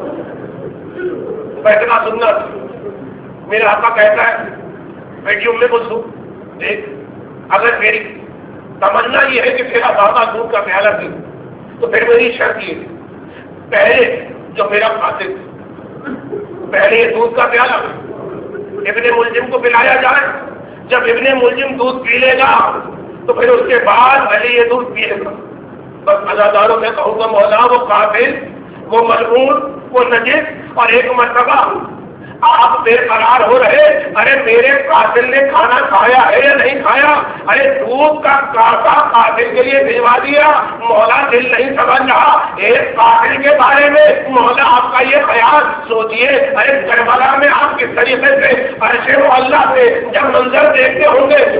Speaker 1: بیٹھنا سننا. میرا آقا کہتا ہے بیٹی ام کلثوم دیکھ اگر میری تمنا یہ ہے کہ میرا بابا دودھ کا پیالہ پی تو پھر میری شرط یہ پہلے جو میرا قاتل پہلے یہ دودھ کا پیالہ ابن ملجم کو پلایا جائے. جب ابن ملجم دودھ پی لے گا تو پھر اس کے بعد علی یہ دودھ پیے گا. بس ازاداروں میں کہوں گا مولا وہ قاتل وہ ملعون وہ نجس اور ایک مرتبہ آپ بے قرار ہو رہے ارے میرے قاتل نے کھانا کھایا ہے یا نہیں کھایا, ارے دودھ کا کاسا قاتل کے لیے بھجوا دیا. مولا دل نہیں سمجھ رہا ایک قاتل کے بارے میں مولا آپ کا یہ خیال سوچیے. ارے کربلا میں آپ کس طریقے سے عرش و اللہ سے جب منظر دیکھتے ہوں گے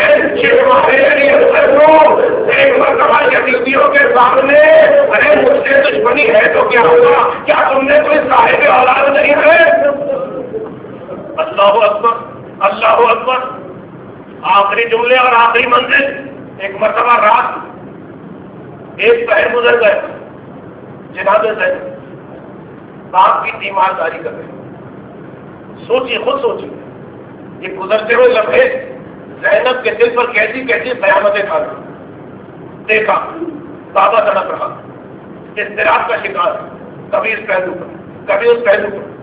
Speaker 1: ایک مرتبہ یزیدیوں کے سامنے ارے مجھ سے دشمنی ہے تو کیا ہوگا, کیا تم نے کوئی صاحب اولاد نہیں ہے؟ اللہ اکبر اللہ اکبر. آخری جملے اور آخری منزل. ایک مرتبہ رات ایک پہر گزر گئے, جناب زینب باپ کی تیمارداری کر رہے. سوچیے خود سوچیے یہ گزرتے ہوئے لمحے زینب کے دل پر کیسی کیسی قیامتیں کھا گئی. دیکھا بابا تڑپ رہا, اضطراب کا شکار, کبھی اس پہلو پر کبھی اس پہلو پر.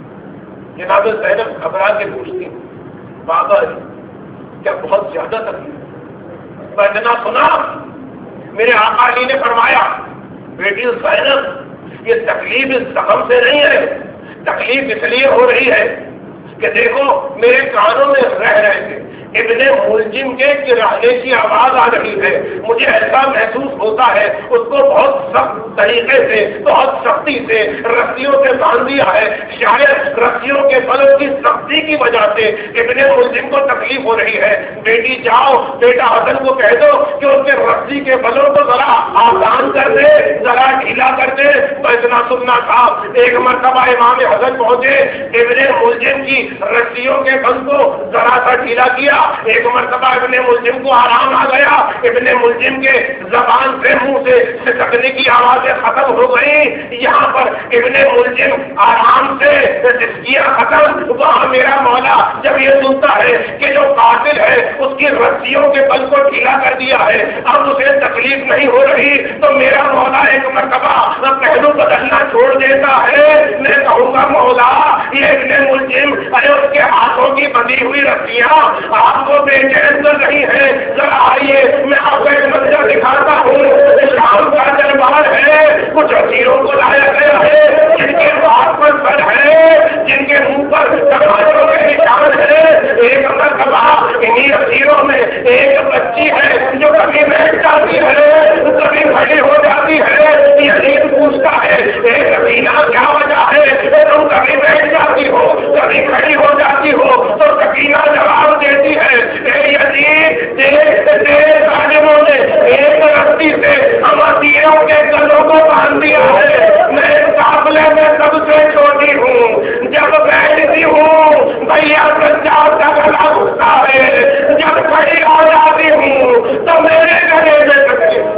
Speaker 1: جناب زینب گھبرا کے پوچھتی بابا کیا بہت زیادہ تکلیف؟ میں اتنا سنا میرے آقا علی نے فرمایا بیٹی زینب یہ تکلیف اس زخم سے نہیں ہے, تکلیف اس لیے ہو رہی ہے کہ دیکھو میرے کانوں میں رہ رہے تھے ابن ملجم کے گرانے کی آواز آ رہی ہے. مجھے ایسا محسوس ہوتا ہے اس کو بہت سخت طریقے سے بہت سختی سے رسیوں سے باندھ دیا ہے. شاید رسیوں کے بلوں کی سختی کی وجہ سے ابن ملجم کو تکلیف ہو رہی ہے. بیٹی جاؤ بیٹا حسن کو کہہ دو کہ اس کے رسی کے بلوں کو ذرا آسان کر دے, ذرا ڈھیلا کر دے. تو اتنا سننا تھا ایک مرتبہ امام حسن پہنچے, ابن ملجم کی رسیوں کے بل کو ذرا سا ڈھیلا کیا. ایک مرتبہ ابن ملجم کو آرام آ گیا, ابن ملجم کے زبان سے منہ سے سکنے کی آوازیں ختم ہو گئی. یہاں پر ابن ملجم آرام سے سسکیاں ختم. وہاں میرا مولا جب یہ سنتا ہے کہ جو قاتل ہے اس کی رسیوں کے بل کو ڈھیلا کر دیا ہے, اب اسے تکلیف نہیں ہو رہی, تو میرا مولا ایک مرتبہ پہلو بدلنا چھوڑ دیتا ہے. میں کہوں گا مولا یہ ابن ملجم ارے اس کے ہاتھوں کی بندھی ہوئی رسیاں آپ کو بے چین کر رہی ہے. ذرا آئیے میں آپ کو ایک منظر دکھاتا ہوں. شام کا دربار ہے, کچھ اسیروں کو لایا گیا ہے جن کے ہاتھ پر سر ہے, جن کے منہ پر ٹماٹروں کے نشان ہے. ایک مرتبہ انہیں اسیروں میں ایک بچی ہے جو کبھی بیٹھ جاتی ہے کبھی کھڑی ہو جاتی ہے. یہ پوچھتا ہے حسینہ کیا وجہ ہے تم کبھی بیٹھ جاتی ہو کبھی کھڑی ہو جاتی ہو؟ تو سکینہ جواب دیتی ہے اے یزید ظالموں نے ایک رسی سے ہم اسیروں کے گلوں کو باندھ دیا ہے. میں قافلے میں سب سے چھوٹی جاتی ہوں، جب بیٹھتی ہوں بھیا سجاد کا گلا گھٹتا ہے، جب کھڑی ہو جاتی ہوں تو میرے گلے میں تکلیف۔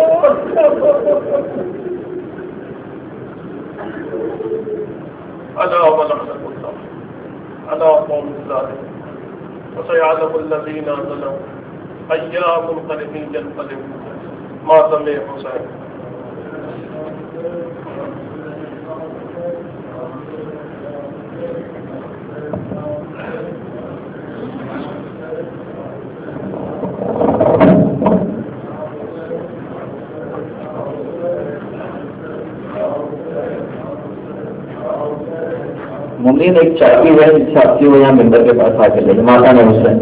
Speaker 1: الا ولعنة الله على قوم الظالمين وسيعلم الذين ظلموا أي منقلب ينقلبون ما سمع حسين۔
Speaker 2: ممکن ایک چاکی ہے جس سے آپ کی وہ یہاں ممبر کے پاس آ کے لے ماتا نے حسین۔